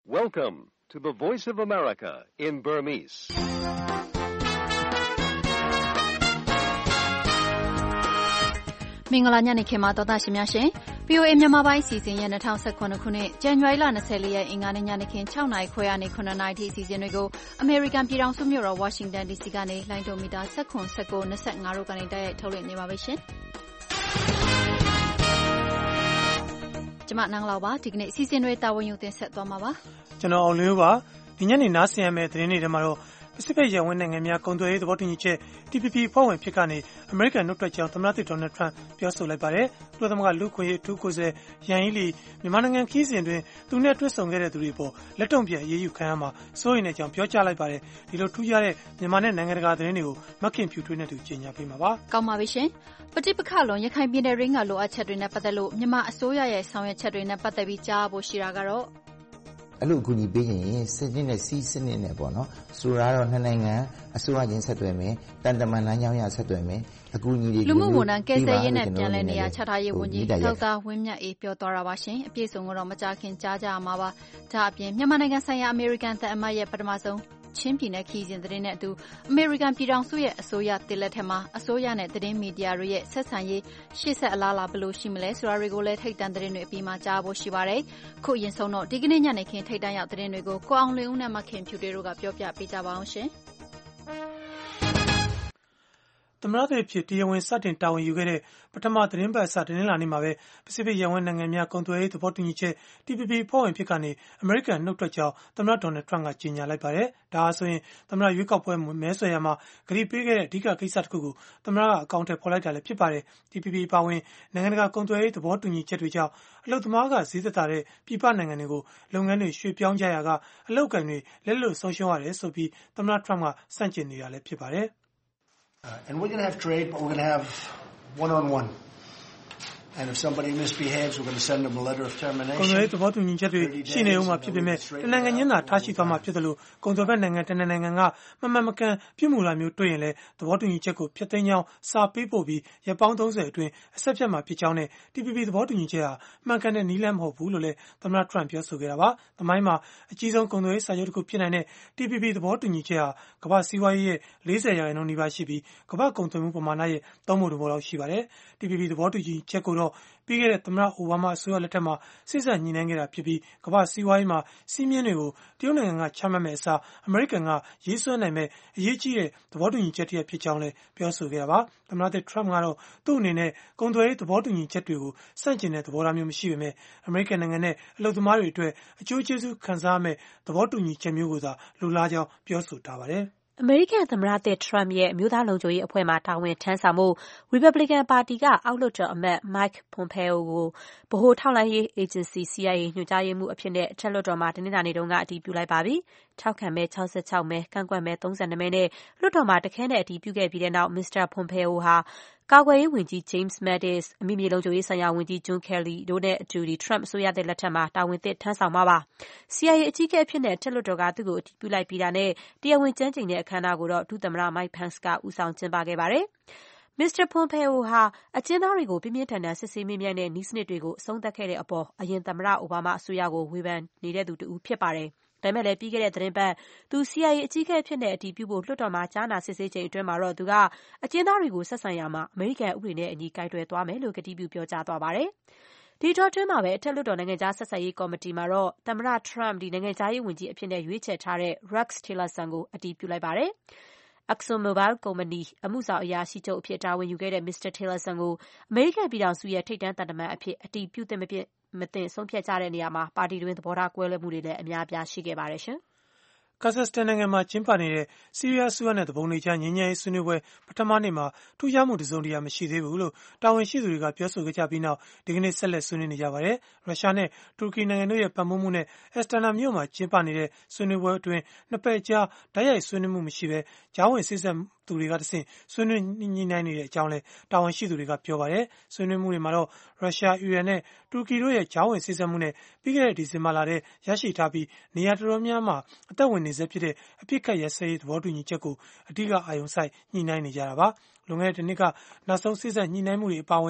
Welcome to the Voice of America in Burmese. ။မင်္ဂလာညနေခင်းပါတော်သားရှင်များရှင်။ VOA မြန်မာပိုင်းအစီအစဉ်ရဲ့2019ခုနှစ်ဇန်နဝါရီလ24ရက်အင်္ဂါနေ့ညနေခင်း6နာရီခွဲကနေ9နာရီထိအစီအစဉ်တွေကိုအမေရိကန်ပြည်ထောင်စုမြို့တော် Washington DC ကနေလိုင်းဒိုမီတာ19 19 25တို့ကနေတိုက်ရိုက်ထုတ်လွှင့်နေပါပြီရှင်။ကျွန်မနန်းလောက်ပါဒီကနေ့အစီအစဉ်တွေတာဝန်ယူတင်ဆက်သွားမှာပါ။ကျွန်တော်အောင်လင်းပါဒီညနေနားဆင်ရမယ့်သတင်းတွေထဲမှာတော့ပစိဖိတ်ရပ်ဝန်းနိုင်ငံများကုန်သွယ်ရေးသဘောတူညီချက် TPP ဖွဲ့ဝင်ဖြစ်ကနေအမေရိကန်နှုတ်ထွက်ကြောင်းသမ္မတဒေါ်နယ်ထရန့်ပြောဆိုလိုက်ပါတယ်။ကုလသမဂ္ဂလူ့အခွင့်အရေးအထူးကိုယ်စားလှယ်ယန်ဟီးလီမြန်မာနိုင်ငံခရီးစဉ်တွင်သူနဲ့တွေ့ဆုံခဲ့တဲ့သူတွေပေါ်လက်တုံ့ပြန်အရေးယူခံရမှာစိုးရိမ်တဲ့အကြောင်းပြောကြားလိုက်ပါတယ်။ဒီလိုထူးခြားတဲ့မြန်မာနဲ့နိုင်ငံတကာသတင်းတွေကိုမခင်ဖြူထွေးနဲ့တူကြေညာပေးမှာပါ။ကောင်းပါပြီရှင်။ပဋိပက္ခလွန်ရခိုင်ပြည်နယ်ရင်းကလိုအပ်ချက်တွေနဲ့ပတ်သက်လို့မြန်မာအစိုးရရဲ့ဆောင်ရွက်ချက်တွေနဲ့ပတ်သက်ပြီးကြားဖို့ရှိတာကတော့အဲ့လိုအကူအညီပေးရင်စနစ်နဲ့စီးစနစ်နဲ့ပေါ့နော်ဆိုတာတော့နှစ်နိုင်ငံအစိုးရချင်းဆက်သွယ်မယ်တန်တမန်လမ်းကြောင်းရဆက်သွယ်မယ်အကူအညီတွေလူမှုဝန်ထမ်းကယ်ဆယ်ရေးနဲ့ပြန်လည်နေရာချထားရေးဝန်ကြီးဒေါက်တာဝင်းမြတ်အေးပြောသွားတာပါရှင်အပြည့်စုံကတော့မကြာခင်ကြားကြရမှာပါဒါအပြင်မြန်မာနိုင်ငံဆိုင်ရာအမေရိကန်သံအမတ်ရဲ့ပထမဆုံးချင်းပြည်နယ်ခီးစဉ်သတင်းနဲ့အတူအမေရိကန်ပြည်ထောင်စုရဲ့အစိုးရတစ်လက်ထက်မှာအစိုးရနဲ့သတင်းမီဒီယာတွေရဲ့ဆက်ဆံရေးရှေ့ဆက်အလားအလာဘယ်လိုရှိမလဲဆိုတာတွေကိုလည်းထိတ်တန့်သတင်းတွေအပြီးမှာကြားဖို့ရှိပါတယ်ခုအရင်ဆုံးတော့ဒီကနေ့ညနေခင်းထိတ်တန့်ရောက်သတင်းတွေကိုကိုအောင်လင်းဦးနဲ့မခင်ဖြူတေတို့ကပြောပြပေးကြပါအောင်ရှင်သမ္မတတွေဖြစ်တရားဝင်စတင်တာဝန်ယူခဲ့တဲ့ပထမသတင်းပတ်အစတင်းလာနေ့မှာပဲပစိဖိတ်ရပ်ဝန်းနိုင်ငံများကုန်သွယ်ရေးသဘောတူညီချက် TPP ဖွဲ့ဝင်ဖြစ်ကနေအမေရိကန်နှုတ်ထွက်ကြောင်းသမ္မတဒေါ်နယ်ထရန့်ကကြေညာလိုက်ပါတယ်။ဒါဟာဆိုရင်သမ္မတရွေးကောက်ပွဲမဲဆွယ်ရမှာဂရီပေးခဲ့တဲ့အဓိကကိစ္စတစ်ခုကိုသမ္မတကအကောင့်ထဲပေါ်လိုက်တာလည်းဖြစ်ပါတယ်။ TPP ပါဝင်နိုင်ငံတကာကုန်သွယ်ရေးသဘောတူညီချက်တွေကြောင့်အလုပ်သမားကဈေးသက်သာတဲ့ပြည်ပနိုင်ငံတွေကိုလုပ်ငန်းတွေရွှေ့ပြောင်းကြရကအလုပ်ကိုင်တွေလက်လွတ်ဆုံးရှုံးရတယ်ဆိုပြီးသမ္မတထရန့်ကစန့်ကျင်နေတာလည်းဖြစ်ပါတယ်။ And we're going to have trade, but we're going to have one-on-one. And if somebody misbehaves, we're going to send them a letter of termination. ကုန်သွယ်ရေးသဘောတူညီချက်တွေရှိနေဦးမှာဖြစ်ပေမဲ့တနိုင်ငံချင်းသာထားရှိသွားမှာဖြစ်တယ်လို့ကုန်သွယ်ဘက်နိုင်ငံတနိုင်ငံကမမှန်မကန်ပြုမှုလာမျိုးတွေ့ရင်လည်းသဘောတူညီချက်ကိုဖျက်သိမ်းကြောင်းစာပေးပို့ပြီးရပ်ပေါင်း30အတွင်းအဆက်ဖြတ်မှာဖြစ်ကြောင်းနဲ့ TPP သဘောတူညီချက်ဟာမှန်ကန်တဲ့နည်းလမ်းမဟုတ်ဘူးလို့လည်းသမ္မတထရန့်ပြောဆိုခဲ့တာပါ။သမိုင်းမှာအကြီးဆုံးကုန်သွယ်ရေးစာချုပ်တစ်ခုဖြစ်နိုင်တဲ့ TPP သဘောတူညီချက်ဟာကမ္ဘာစီးပွားရေးရဲ့40%နီးပါးရှိပြီးကမ္ဘာကုန်သွယ်မှုပမာဏရဲ့3ပုံ1ပုံလောက်ရှိပါတယ်။ TPP သဘောတူညီချက်ကိုတော့ပြီးခဲ့တဲ့သမ္မတအိုဘားမားအစိုးရလက်ထက်မှာစိစက်ညှိနှိုင်းခဲ့တာဖြစ်ပြီးကမ္ဘာစီးပွားရေးမှာစီးမြင့်တွေကိုတရုတ်နိုင်ငံကချမှတ်မဲ့အစားအမေရိကန်ကရေးဆွဲနိုင်မဲ့အရေးကြီးတဲ့သဘောတူညီချက်တစ်ရပ်ဖြစ်ကြောင်းလည်းပြောဆိုခဲ့တာပါ။သမ္မတထရန့်ကတော့သူ့အနေနဲ့ကုန်သွယ်ရေးသဘောတူညီချက်တွေကိုစန့်ကျင်တဲ့သဘောထားမျိုးမရှိပေမဲ့အမေရိကန်နိုင်ငံနဲ့အလုပ်သမားတွေအတွက်အကျိုးကျေးဇူးခံစားရမဲ့သဘောတူညီချက်မျိုးကိုသာလိုလားကြောင်းပြောဆိုထားပါတယ်။အမေရိကန်သမ္မတသစ်ထရမ့်ရဲ့အမျိုးသားလုံခြုံရေးအဖွဲ့မှာတာဝန်ထမ်းဆောင်မှုရီပတ်ဘလီကန်ပါတီကအောက်လွှတ်တော်အမတ် Mike Pompeo ကိုဗဟိုထောက်လှမ်းရေးအေဂျင်စီ CIA ညွှန်ကြားရေးမှူးအဖြစ်နဲ့အထက်လွှတ်တော်မှာတနင်္လာနေ့တုန်းကအတည်ပြုလိုက်ပါပြီ။ထောက်ခံမဲ66မဲကန့်ကွက်မဲ32မဲနဲ့လွှတ်တော်မှာတခဲနဲ့အတည်ပြုခဲ့ပြီးတဲ့နောက်မစ္စတာ Pompeo ဟာကာကွယ်ရေးဝန်ကြီး James Mattis, အမိမြေလုံခြုံရေးဆိုင်ရာဝန်ကြီး John Kelly တို့နဲ့အတူTrump အစိုးရသစ်လက်ထက်မှာတာဝန်သစ်ထမ်းဆောင်မှာပါ။ CIA အကြီးအကဲအဖြစ်နဲ့အထက်လွှတ်တော်ကသူ့ကိုအတည်ပြုလိုက်ပြီးတာနဲ့တရားဝင်ကျမ်းကျိန်တဲ့အခမ်းအနားကိုတော့ဒုသမ္မတ Mike Pence ကဦးဆောင်ကျင်းပခဲ့ပါတယ်။ မစ္စတာ Pompeo ဟာအကျဉ်းသားတွေကိုပြင်းပြင်းထန်ထန်စစ်ဆေးမေးမြန်းတဲ့နည်းစနစ်တွေကိုအဆုံးသတ်ခဲ့တဲ့အပေါ်အရင်သမ္မတအိုဘားမားအစိုးရကိုဝေဖန်နေတဲ့သူတစ်ဦးဖြစ်ပါတယ်။ဒါပေမဲ့လည်းပြီးခဲ့တဲ့သီတင်းပတ်သူ CIA အကြီးအကဲအဖြစ်နဲ့အတည်ပြုဖို့လွှတ်တော်မှာကြားနာစစ်ဆေးချိန်အတွင်းမှာတော့သူကအကျဉ်းသားတွေကိုဆက်ဆံရာမှာအမေရိကန်ဥပဒေနဲ့အညီကိုင်တွယ်သွားမယ်လို့ကတိပြုပြောကြားသွားပါတယ်။ဒီအတောအတွင်းမှာပဲအထက်လွှတ်တော်နိုင်ငံခြားဆက်ဆံရေးကော်မတီမှာတော့သမ္မတ Trump နိုင်ငံခြားရေးဝန်ကြီးအဖြစ်နဲ့ရွေးချယ်ထားတဲ့ Rex Tillerson ကိုအတည်ပြုလိုက်ပါတယ်။ ExxonMobil ကုမ္ပဏီအမှုဆောင်အရာရှိချုပ်အဖြစ်တာဝန်ယူခဲ့တဲ့ Mr. Tillerson ကိုအမေရိကန်ပြည်ထောင်စုရဲ့ထိပ်တန်းသံတမန်အဖြစ်အတည်ပြုသင့်မသင့်ဆုံးဖြတ်ကြတဲ့နေရာမှာပါတီတွင်းသဘောထားကွဲလွဲမှုတွေလည်းအများအပြားရှိခဲ့ပါတယ်ရှင်။ကာဇက်စတန်နိုင်ငံမှာကျင်းပနေတဲ့ဆီးရီးယားအစိုးရနဲ့သူပုန်တွေကြားငြိမ်းချမ်းရေးဆွေးနွေးပွဲပထမနေ့မှာထူးခြားမှုတစုံတရာမရှိသေးဘူးလို့တာဝန်ရှိသူတွေကပြောဆိုခဲ့ကြပြီးနောက်ဒီကနေ့ဆက်လက်ဆွေးနွေးနေကြပါတယ်။ရုရှားနဲ့တူရကီနိုင်ငံတို့ရဲ့ပံ့ပိုးမှုနဲ့အက်စတနာမြို့မှာကျင်းပနေတဲ့ဆွေးနွေးပွဲအတွင်းနှစ်ဖက်ကြားတိုက်ရိုက်ဆွေးနွေးမှုမရှိဘဲကြားဝင်စေ့စပ်သူတွေကတဆင့်ဆွေးနွေးညှိနှိုင်းနေတဲ့အကြောင်းလည်းတာဝန်ရှိသူတွေကပြောပါတယ်။ဆွေးနွေးမှုတွေမှာတော့ရုရှား၊အီရန်နဲ့တူရကီတို့ရဲ့ကြားဝင်စေ့စပ်မှုနဲ့ပြီးခဲ့တဲ့ဒီဇင်ဘာလထဲရရှိထားပြီးနေရာတော်တော်များများမှာအသက်ဝင်နေဆဲဖြစ်တဲ့အပစ်အခတ်ရပ်စဲရေးသဘောတူညီချက်ကိုအဓိကအာရုံစိုက်ညှိနှိုင်းနေကြတာပါ။လွန်ခဲ့တဲ့တစ်နှစ်ကနောက်ဆုံးစေ့စပ်ညှိနှိုင်းမှုတွေအပါအဝင်အ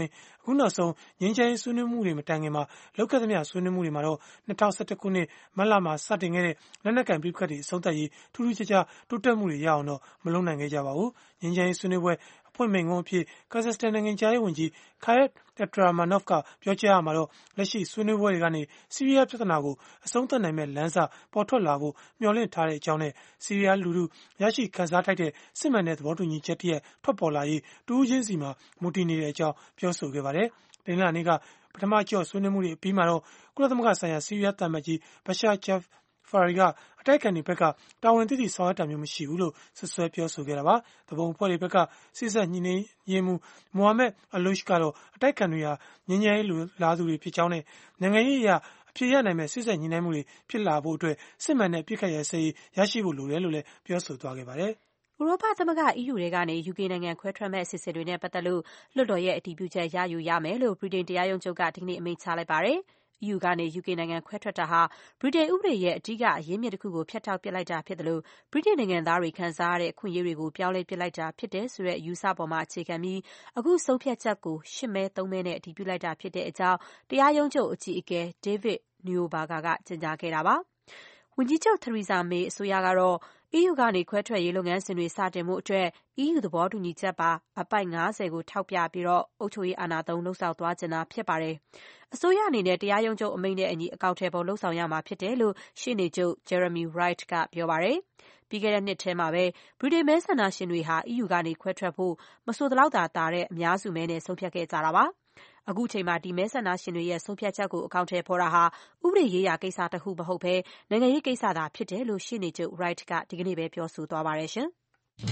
အခုနောက်ဆုံးငြိမ်းချမ်းရေးဆွေးနွေးမှုတွေမတိုင်ခင်မှာလောက်ခဲ့သမျှဆွေးနွေးမှုတွေမှာတော့2011ခုနှစ်မတ်လမှာစတင်ခဲ့တဲ့လက်နက်ကိုင်ပြိပခတ်တွေအဆုံးသတ်ရေးထူးထူးခြားခြားတိုးတက်မှုတွေရအောင်တော့မလုပ်နိုင်ခဲ့ကြပါဘူးငြိမ်းချမ်းရေးဆွေးနွေးပွဲဖွင့်မိန့်ခွန်းအဖြစ်ကာဇက်စတန်နိုင်ငံခြားရေးဝန်ကြီး Khayat Abdurakhmonov ကပြောကြားရမှာတော့လက်ရှိဆွေးနွေးပွဲတွေကနေဆီးရီးယားပြဿနာကိုအဆုံးသတ်နိုင်မဲ့လမ်းစာပေါ်ထွက်လာဖို့မျှော်လင့်ထားတဲ့အကြောင်းနဲ့ဆီးရီးယားလူထုရရှိခံစားထိုက်တဲ့စစ်မှန်တဲ့သဘောတူညီချက်တည်းထွက်ပေါ်လာရေးတူးချင်းစီမှာမူတည်နေတဲ့အကြောင်းပြောဆိုခဲ့ပါတယ်။တင်လာနေ့ကပထမကြော့ဆွေးနွေးမှုတွေအပြီးမှာတော့ကုလသမဂ္ဂဆိုင်ရာဆီးရီးယားသံအမတ်ကြီး Bashar Jafari ကအတိုက်အခံတွေဘက်ကတာဝန်သိသိဆောင်ရွက်တာမျိုးမရှိဘူးလို့ဆွဆွဲပြောဆိုခဲ့တာပါ။တပုံအဖွဲ့တွေဘက်ကစစ်ဆက်ညှိနှိုင်းရေးမှူး Mohammed Aloush ကတော့အတိုက်အခံတွေဟာငြိမ်းချမ်းရေးလိုလားသူတွေဖြစ်ကြောင်းနဲ့နိုင်ငံရေးအရာအဖြစ်ရနိုင်မဲ့စစ်ဆက်ညှိနှိုင်းမှုတွေဖြစ်လာဖို့အတွက်စစ်မှန်တဲ့အပြစ်ခတ်ရစရေးရရှိဖို့လိုတယ်လို့လည်းပြောဆိုသွားခဲ့ပါတယ်။ဥရောပသမဂ္ဂ EU ထဲကနေ UK နိုင်ငံခွဲထွက်မဲ့အစီအစဉ်တွေနဲ့ပတ်သက်လို့လွှတ်တော်ရဲ့အတည်ပြုချက်ရယူရမယ်လို့ဗြိတိန်တရားရုံးချုပ်ကဒီကနေ့အမိန့်ချလိုက်ပါတယ်။ EU ကနေ UK နိုင်ငံခွဲထွက်တာဟာဗြိတိန်ဥပဒေရဲ့အဓိကအရင်းမြစ်တစ်ခုကိုဖျက်ထောက်ပစ်လိုက်တာဖြစ်တယ်လို့ဗြိတိန်နိုင်ငံသားတွေခံစားရတဲ့အခွင့်အရေးတွေကိုပြောင်းလဲပစ်လိုက်တာဖြစ်တယ်ဆိုတဲ့အယူအဆပေါ်မှာအခြေခံပြီးအခုဆုံးဖြတ်ချက်ကို8 မဲ 3 မဲနဲ့အတည်ပြုလိုက်တာဖြစ်တဲ့အကြောင်းတရားရုံးချုပ်အကြီးအကဲ David Neuberger ကကြေညာခဲ့တာပါ။ဝန်ကြီးချုပ် Theresa May အစိုးရကတော့ EU ကနေခွဲထွက်ရေးလုပ်ငန်းစဉ်တွေစတင်ဖို့အတွက် EU သဘောတူညီချက်ပါအပိုဒ် 50 ကိုထောက်ပြပြီးအုပ်ချုပ်ရေးအာဏာသုံးလုပ်ဆောင်သွားချင်တာဖြစ်ပါတယ်။အစိုးရအနေနဲ့တရားရုံးချုပ်အမိန့်နဲ့အညီအကောင့်ထဲပေါ်လုပ်ဆောင်ရမှာဖြစ်တယ်လို့ရှေ့နေချုပ် Jeremy Wright ကပြောပါတယ်။ပြီးခဲ့တဲ့နှစ်ထဲမှာပဲဗြိတိန်မဲဆန္ဒရှင်တွေဟာ EU ကနေခွဲထွက်ဖို့မဆိုသလောက်သာတဲ့အများစုမဲနဲ့ဆုံးဖြတ်ခဲ့ကြတာပါ။အခုချိန်မှာဒီမဲဆန္ဒရှင်တွေရဲ့ဆုံးဖြတ်ချက်ကိုအကောင့်ထဲပေါ်တာဟာဥပဒေရေးရာကိစ္စတစ်ခုမဟုတ်ဘဲနိုင်ငံရေးကိစ္စသာဖြစ်တယ်လို့ရှေ့နေချုပ် Wright ကဒီကနေ့ပဲပြောဆိုသွားပါတယ်ရှင်။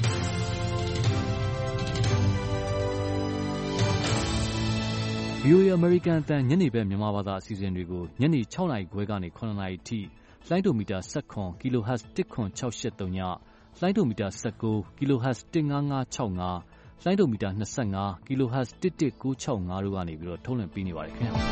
VOA American အသံညနေဘက်မြန်မာဘာသာအစီအစဉ်တွေကိုညနေ6 နာရီခွဲကနေ9 နာရီထိလိုင်းဒိုမီတာ17 kHz 10683ညလိုင်းဒိုမီတာ19 kHz 15565လိုင်းဒိုမီတာ25 kHz 11965တို့ကနေပြီးတော့ထုတ်လွှင့်ပေးနေပါတယ်ခင်ဗျာ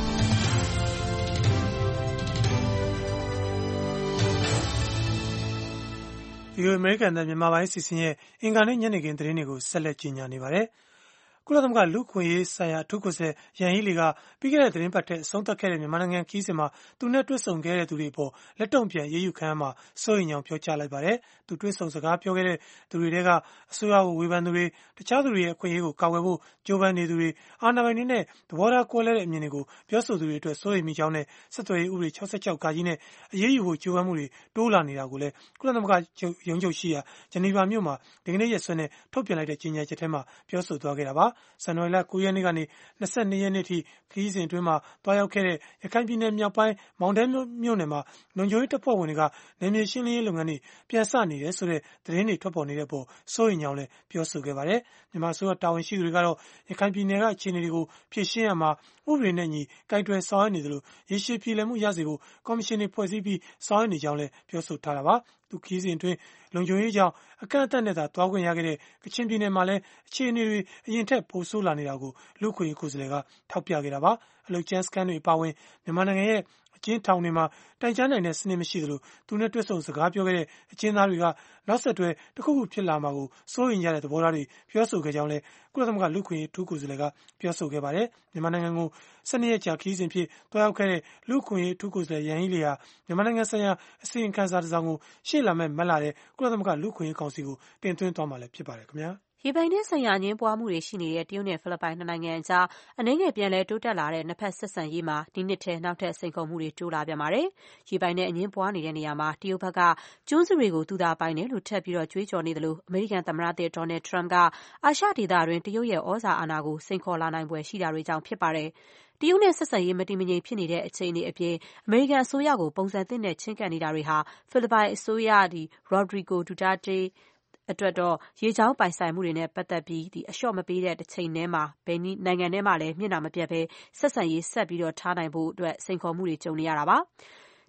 ဒီအမေရိကန်မြန်မာပိုင်းအစီအစဉ်ရဲ့အင်္ဂါနေ့ညနေခင်းသတင်းတွေကိုဆက်လက်ကြီးညာနေပါတယ်။ကုလသမဂ္ဂလူ့အခွင့်အရေးဆိုင်ရာအထူးကိုယ်စားလှယ်ယန်ဟီလီကပြီးခဲ့တဲ့သတင်းပတ်ထဲအဆုံးသတ်ခဲ့တဲ့မြန်မာနိုင်ငံခရီးစဉ်မှာသူနဲ့တွေ့ဆုံခဲ့တဲ့သူတွေအပေါ်လက်တုံ့ပြန်ရေးယူခံရမှာစိုးရိမ်ကြောင်းပြောကြားလိုက်ပါတယ်။သူတွေ့ဆုံစကားပြောခဲ့တဲ့သူတွေထဲကအစိုးရကိုဝေဖန်သူတွေတခြားသူတွေရဲ့အခွင့်အရေးကိုကာကွယ်ဖို့ကြိုးပမ်းနေသူတွေအာဏာပိုင်တွေနဲ့သဘောထားကွဲလွဲတဲ့အမြင်တွေကိုပြောဆိုသူတွေအတွက်စိုးရိမ်မိကြောင်းနဲ့ဆက်သွယ်ရေးဥပဒေ66 ကကြီးနဲ့အရေးယူဖို့ကြိုးပမ်းမှုတွေတိုးလာနေတာကိုလည်းကုလသမဂ္ဂရုံးချုပ်ရှိရာဂျနီဗာမြို့မှာဒီကနေ့ရက်စွဲနဲ့ထုတ်ပြန်လိုက်တဲ့ကြေညာချက်ထဲမှာပြောဆိုသွားခဲ့တာပါ။ဇန်နဝါရီလ9 ရက်နေ့ကနေ22 ရက်နေ့ထိခရီးစဉ်အတွင်းမှာတွားရောက်ခဲ့တဲ့ရခိုင်ပြည်နယ်မြောက်ပိုင်းမောင်တဲမြို့နယ်မှာလုံခြုံရေးတပ်ဖွဲ့ဝင်တွေကနယ်မြေရှင်းလင်းရေးလုပ်ငန်းတွေပြန်စနေတယ်ဆိုတဲ့သတင်းတွေထွက်ပေါ်နေတဲ့အပေါ်စိုးရိမ်ကြောင်းလည်းပြောဆိုခဲ့ပါတယ်။မြန်မာအစိုးရတာဝန်ရှိသူတွေကတော့ရခိုင်ပြည်နယ်ကအခြေအနေတွေကိုဖြေရှင်းရမှာဥပဒေနဲ့ညီကိုင်တွယ်ဆောင်ရွက်နေသလိုရေရှည်ပြည်လည်မှုရစေဖို့ကော်မရှင်တွေဖွဲ့စည်းပြီးဆောင်ရွက်နေကြောင်းလည်းပြောဆိုထားတာပါ။သူခရီးစဉ်အတွင်းလုံခြုံရေးကြောင့်အကန့်အသတ်နဲ့သာတွားခွင့်ရခဲ့တဲ့ကချင်ပြည်နယ်မှာလည်းအခြေအနေတွေအရင်ထက်ပိုဆိုးလာနေတာကိုလူ့အခွင့်အရေးကိုယ်စားလှယ်ကထောက်ပြခဲ့တာပါ။အလုပ်ကျန်းစခန်းတွေအပါအဝင်မြန်မာနိုင်ငံရဲ့အကျဉ်းထောင်တွေမှာတိုင်ကြားနိုင်တဲ့စနစ်မရှိသလိုသူနဲ့တွေ့ဆုံစကားပြောခဲ့တဲ့အကျဉ်းသားတွေကနောက်ဆက်တွဲတစ်ခုခုဖြစ်လာမှာကိုစိုးရိမ်ကြတဲ့သဘောထားတွေပြောဆိုခဲ့ကြောင်းလည်းကုလသမဂ္ဂလူ့အခွင့်အရေးအထူးကိုယ်စားလှယ်ကပြောဆိုခဲ့ပါတယ်။မြန်မာနိုင်ငံကို12 ရက်ကြာခရီးစဉ်ဖြစ်တွားရောက်ခဲ့တဲ့လူ့အခွင့်အရေးအထူးကိုယ်စားလှယ်ယန်ဟီလီဟာမြန်မာနိုင်ငံဆိုင်ရာအစီရင်ခံစာတစ်စောင်ကိုရှေ့လာမယ့်မတ်လထဲကုလသမဂ္ဂလူ့အခွင့်အရေးကောင်စီကိုတင်သွင်းသွားမှာလည်းဖြစ်ပါတယ်ခင်ဗျာ။ရေပိုင်နက်ဆိုင်ရာအငြင်းပွားမှုတွေရှိနေတဲ့တရုတ်နဲ့ဖိလစ်ပိုင်နှစ်နိုင်ငံအကြားအနည်းငယ်ပြန်လည်တိုးတက်လာတဲ့နှစ်ဖက်ဆက်ဆံရေးမှာဒီနှစ်ထဲနောက်ထပ်စိန်ခေါ်မှုတွေတိုးလာပြန်ပါတယ်။ရေပိုင်နက်အငြင်းပွားနေတဲ့နေရာမှာတရုတ်ဘက်ကကျွန်းစုတွေကိုသူသာပိုင်တယ်လို့ထပ်ပြီးကြွေးကြော်နေသလိုအမေရိကန်သမ္မတသစ်ဒေါ်နယ်ထရမ့်ကအာရှဒေသတွင်းတရုတ်ရဲ့ဩဇာအာဏာကိုစိန်ခေါ်လာနိုင်ဖွယ်ရှိတာတွေကြောင့်ဖြစ်ပါတယ်။တရုတ်နဲ့ဆက်ဆံရေးမတည်မငြိမ်ဖြစ်နေတဲ့အခြေအနေအပြင်အမေရိကန်အစိုးရကိုပုံစံသစ်နဲ့ချဉ်းကပ်နေတာတွေဟာဖိလစ်ပိုင်အစိုးရRodrigo Duterteအတွက်တော့ရေကြောင်းပိုင်ဆိုင်မှုတွေနဲ့ပတ်သက်ပြီးအလျှော့မပေးတဲ့တစ်ချိန်တည်းမှာဘယ်နိုင်ငံထဲမှာလည်းမျက်နှာမပြတ်ပဲဆက်ဆံရေးဆက်ပြီးထားနိုင်ဖို့အတွက်စိန်ခေါ်မှုတွေကြုံနေရတာပါ။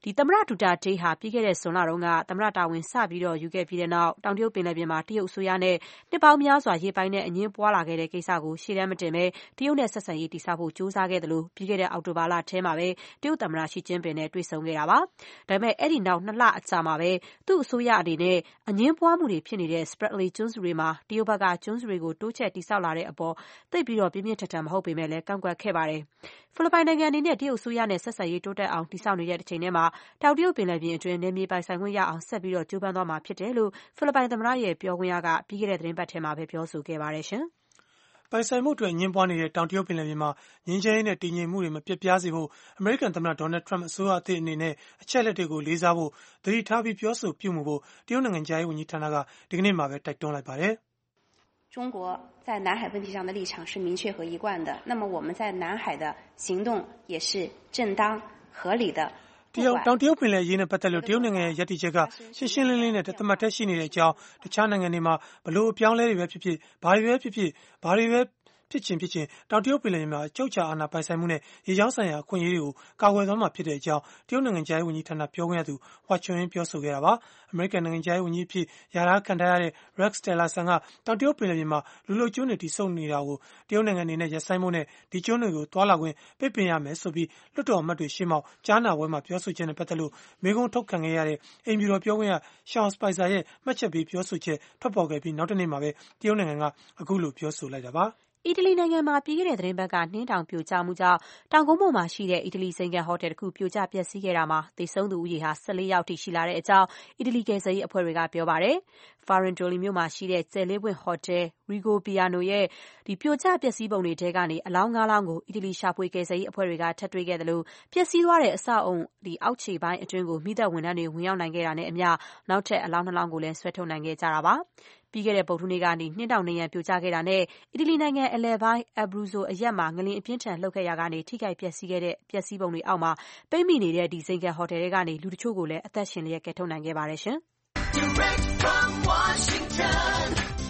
သမ္မတဒူတာတေးဟာပြီးခဲ့တဲ့ဇွန်လတုန်းကသမ္မတတာဝန်စပြီးယူခဲ့ပြီးတဲ့နောက်တောင်တရုတ်ပင်လယ်ပြင်မှာတရုတ်အစိုးရနဲ့နှစ်ပေါင်းများစွာရေပိုင်နဲ့အငင်းပွားလာခဲ့တဲ့ကိစ္စကိုရှေ့တန်းမတင်ဘဲတရုတ်နဲ့ဆက်ဆံရေးတည်ဆောက်ဖို့ကြိုးစားခဲ့တယ်လို့ပြီးခဲ့တဲ့အောက်တိုဘာလထဲမှာပဲတရုတ်သမ္မတရှီကျင်းပင်နဲ့တွေ့ဆုံခဲ့တာပါ။ဒါပေမဲ့အဲ့ဒီနောက်2 လအကြာမှာပဲသူ့အစိုးရအနေနဲ့အငင်းပွားမှုတွေဖြစ်နေတဲ့ Spratly ကျွန်းစုတွေမှာတရုတ်ဘက်ကကျွန်းစုတွေကိုတိုးချဲ့တည်ဆောက်လာတဲ့အပေါ်သိပ်ပြီးပြင်းပြင်းထန်ထန်မဟုတ်ပေမဲ့လည်းကန့်ကွက်ခဲ့ပါတယ်။ဖိလစ်ပိုင်နိုင်ငံအနေနဲ့တရုတ်အစိုးရနဲ့ဆက်ဆံရေးတိုးတက်အောင်တည်ဆောက်နေတဲ့တစ်ချိန်တည်းမှာတောင်တရုတ်ပင်လယ်ပြင်အတွင်းနယ်မြေပိုင်ဆိုင်ခွင့်ရအောင်ဆက်ပြီးကြိုးပမ်းသွားမှာဖြစ်တယ်လို့ဖိလစ်ပိုင်သမ္မတရဲ့ပြောခွင့်ရကပြီးခဲ့တဲ့သတင်းပတ်ထဲမှာပဲပြောဆိုခဲ့ပါတယ်ရှင်။ပိုင်ဆိုင်မှုအတွက်အငင်းပွားနေတဲ့တောင်တရုတ်ပင်လယ်ပြင်မှာငြိမ်းချမ်းရေးနဲ့တည်ငြိမ်မှုတွေမပျက်ပြားစေဖို့အမေရိကန်သမ္မတဒေါ်နယ်ထရမ့်အစိုးရအသစ်အနေနဲ့အချက်လက်တွေကိုလေးစားဖို့သတိထားပြီးပြောဆိုပြုမှုဖို့တရုတ်နိုင်ငံခြားရေးဝန်ကြီးဌာနကဒီကနေ့မှာပဲတိုက်တွန်းလိုက်ပါတယ်中国在南海问题上的立场是明确和一贯的，那么我们在南海的行动也是正当合理的。 တောင်တရုတ်ပင်လယ်ရေးနဲ့ပတ်သက်လို့တရုတ်နိုင်ငံရဲ့ယက်တီချက်ကရှင်းရှင်းလင်းလင်းနဲ့တမတ်တက်ရှိနေတဲ့အကြောင်းတခြားနိုင်ငံတွေမှာဘလို့အပြောင်းလဲတွေပဲဖြစ်ဖြစ်ဘာတွေပဲဖြစ်ချင်တောင်တရုတ်ပင်လယ်ပြင်မှာအချုပ်အခြာအာဏာပိုင်ဆိုင်မှုနဲ့ရေကြောင်းဆိုင်ရာအခွင့်အရေးတွေကိုကာကွယ်သွားမှာဖြစ်တဲ့အကြောင်းတရုတ်နိုင်ငံခြားရေးဝန်ကြီးဌာနပြောခွင့်ရသူဟွာချွန်းပြောဆိုခဲ့တာပါအမေရိကန်နိုင်ငံခြားရေးဝန်ကြီးအဖြစ်ယာထားခံထားရတဲ့ Rex Tillerson ကတောင်တရုတ်ပင်လယ်ပြင်မှာလူလုကျွန်းတွေတည်ဆုံနေတာကိုတရုတ်နိုင်ငံအနေနဲ့ရပ်ဆိုင်းဖို့နဲ့ဒီကျွန်းတွေကိုတွာလာခွင့်ပိတ်ပင်ရမယ်ဆိုပြီးလွှတ်တော်အမတ်တွေရှေ့မှောက်ကြားနာပွဲမှာပြောဆိုချက်နဲ့ပတ်သက်လို့မေးခွန်းထုတ်ခံခဲ့ရတဲ့အိမ်ဖြူတော်ပြောခွင့်ရ Sean Spicer ရဲ့မှတ်ချက်ပေးပြောဆိုချက်ထွက်ပေါ်ခဲ့ပြီးနောက်တနေ့မှာပဲတရုတ်နိုင်ငံကအခုလိုပြောဆိုလိုက်တာပါအီတလီနိုင်ငံမှာပြီးခဲ့တဲ့သတင်းပတ်ကနှင်းတောင်ပြိုကျမှုကြောင့်တောင်ကုန်းပေါ်မှာရှိတဲ့အီတလီစိန်ကန်ဟိုတယ်တစ်ခုပြိုကျပျက်စီးခဲ့တာမှာသေဆုံးသူဦးရေဟာ14ယောက်ထိရှိလာတဲ့အကြောင်းအီတလီကယ်ဆယ်ရေးအဖွဲ့တွေကပြောပါတယ်။ Farandoli မြို့မှာရှိတဲ့ကျယ်လေးပွင့်ဟိုတယ် Rigopiano ရဲ့ပြိုကျပျက်စီးပုံတွေထဲကနေအလောင်း9လောင်းကိုအီတလီရှာဖွေကယ်ဆယ်ရေးအဖွဲ့တွေကထပ်တွေ့ခဲ့တယ်လို့ပျက်စီးသွားတဲ့အဆောက်အုံအောက်ခြေပိုင်းအတွင်းကိုမိသက်ဝန်ထမ်းတွေဝင်ရောက်နိုင်ခဲ့တာနဲ့အမျှနောက်ထပ်အလောင်း2လောင်းကိုလည်းဆွဲထုတ်နိုင်ခဲ့ကြတာပါ။ပြီးခဲ့တဲ့ဗုဒ္ဓဟူးနေ့ကနေနှင်းတောင်နံရံပြိုကျခဲ့တာနဲ့အီတလီနိုင်ငံအလယ်ပိုင်း Abruzzo အရပ်မှာငလျင်အပြင်းထန်လှုပ်ခဲ့ရာကနေထိခိုက်ပျက်စီးခဲ့တဲ့ပျက်စီးပုံတွေအောက်မှာပိတ်မိနေတဲ့ဒီစိန်ကန်ဟိုတယ်တွေကနေလူတချို့ကိုလည်းအသက်ရှင်လျက်ကယ်ထုတ်နိုင်ခဲ့ပါတယ်ရှင်။ Direct from Washington,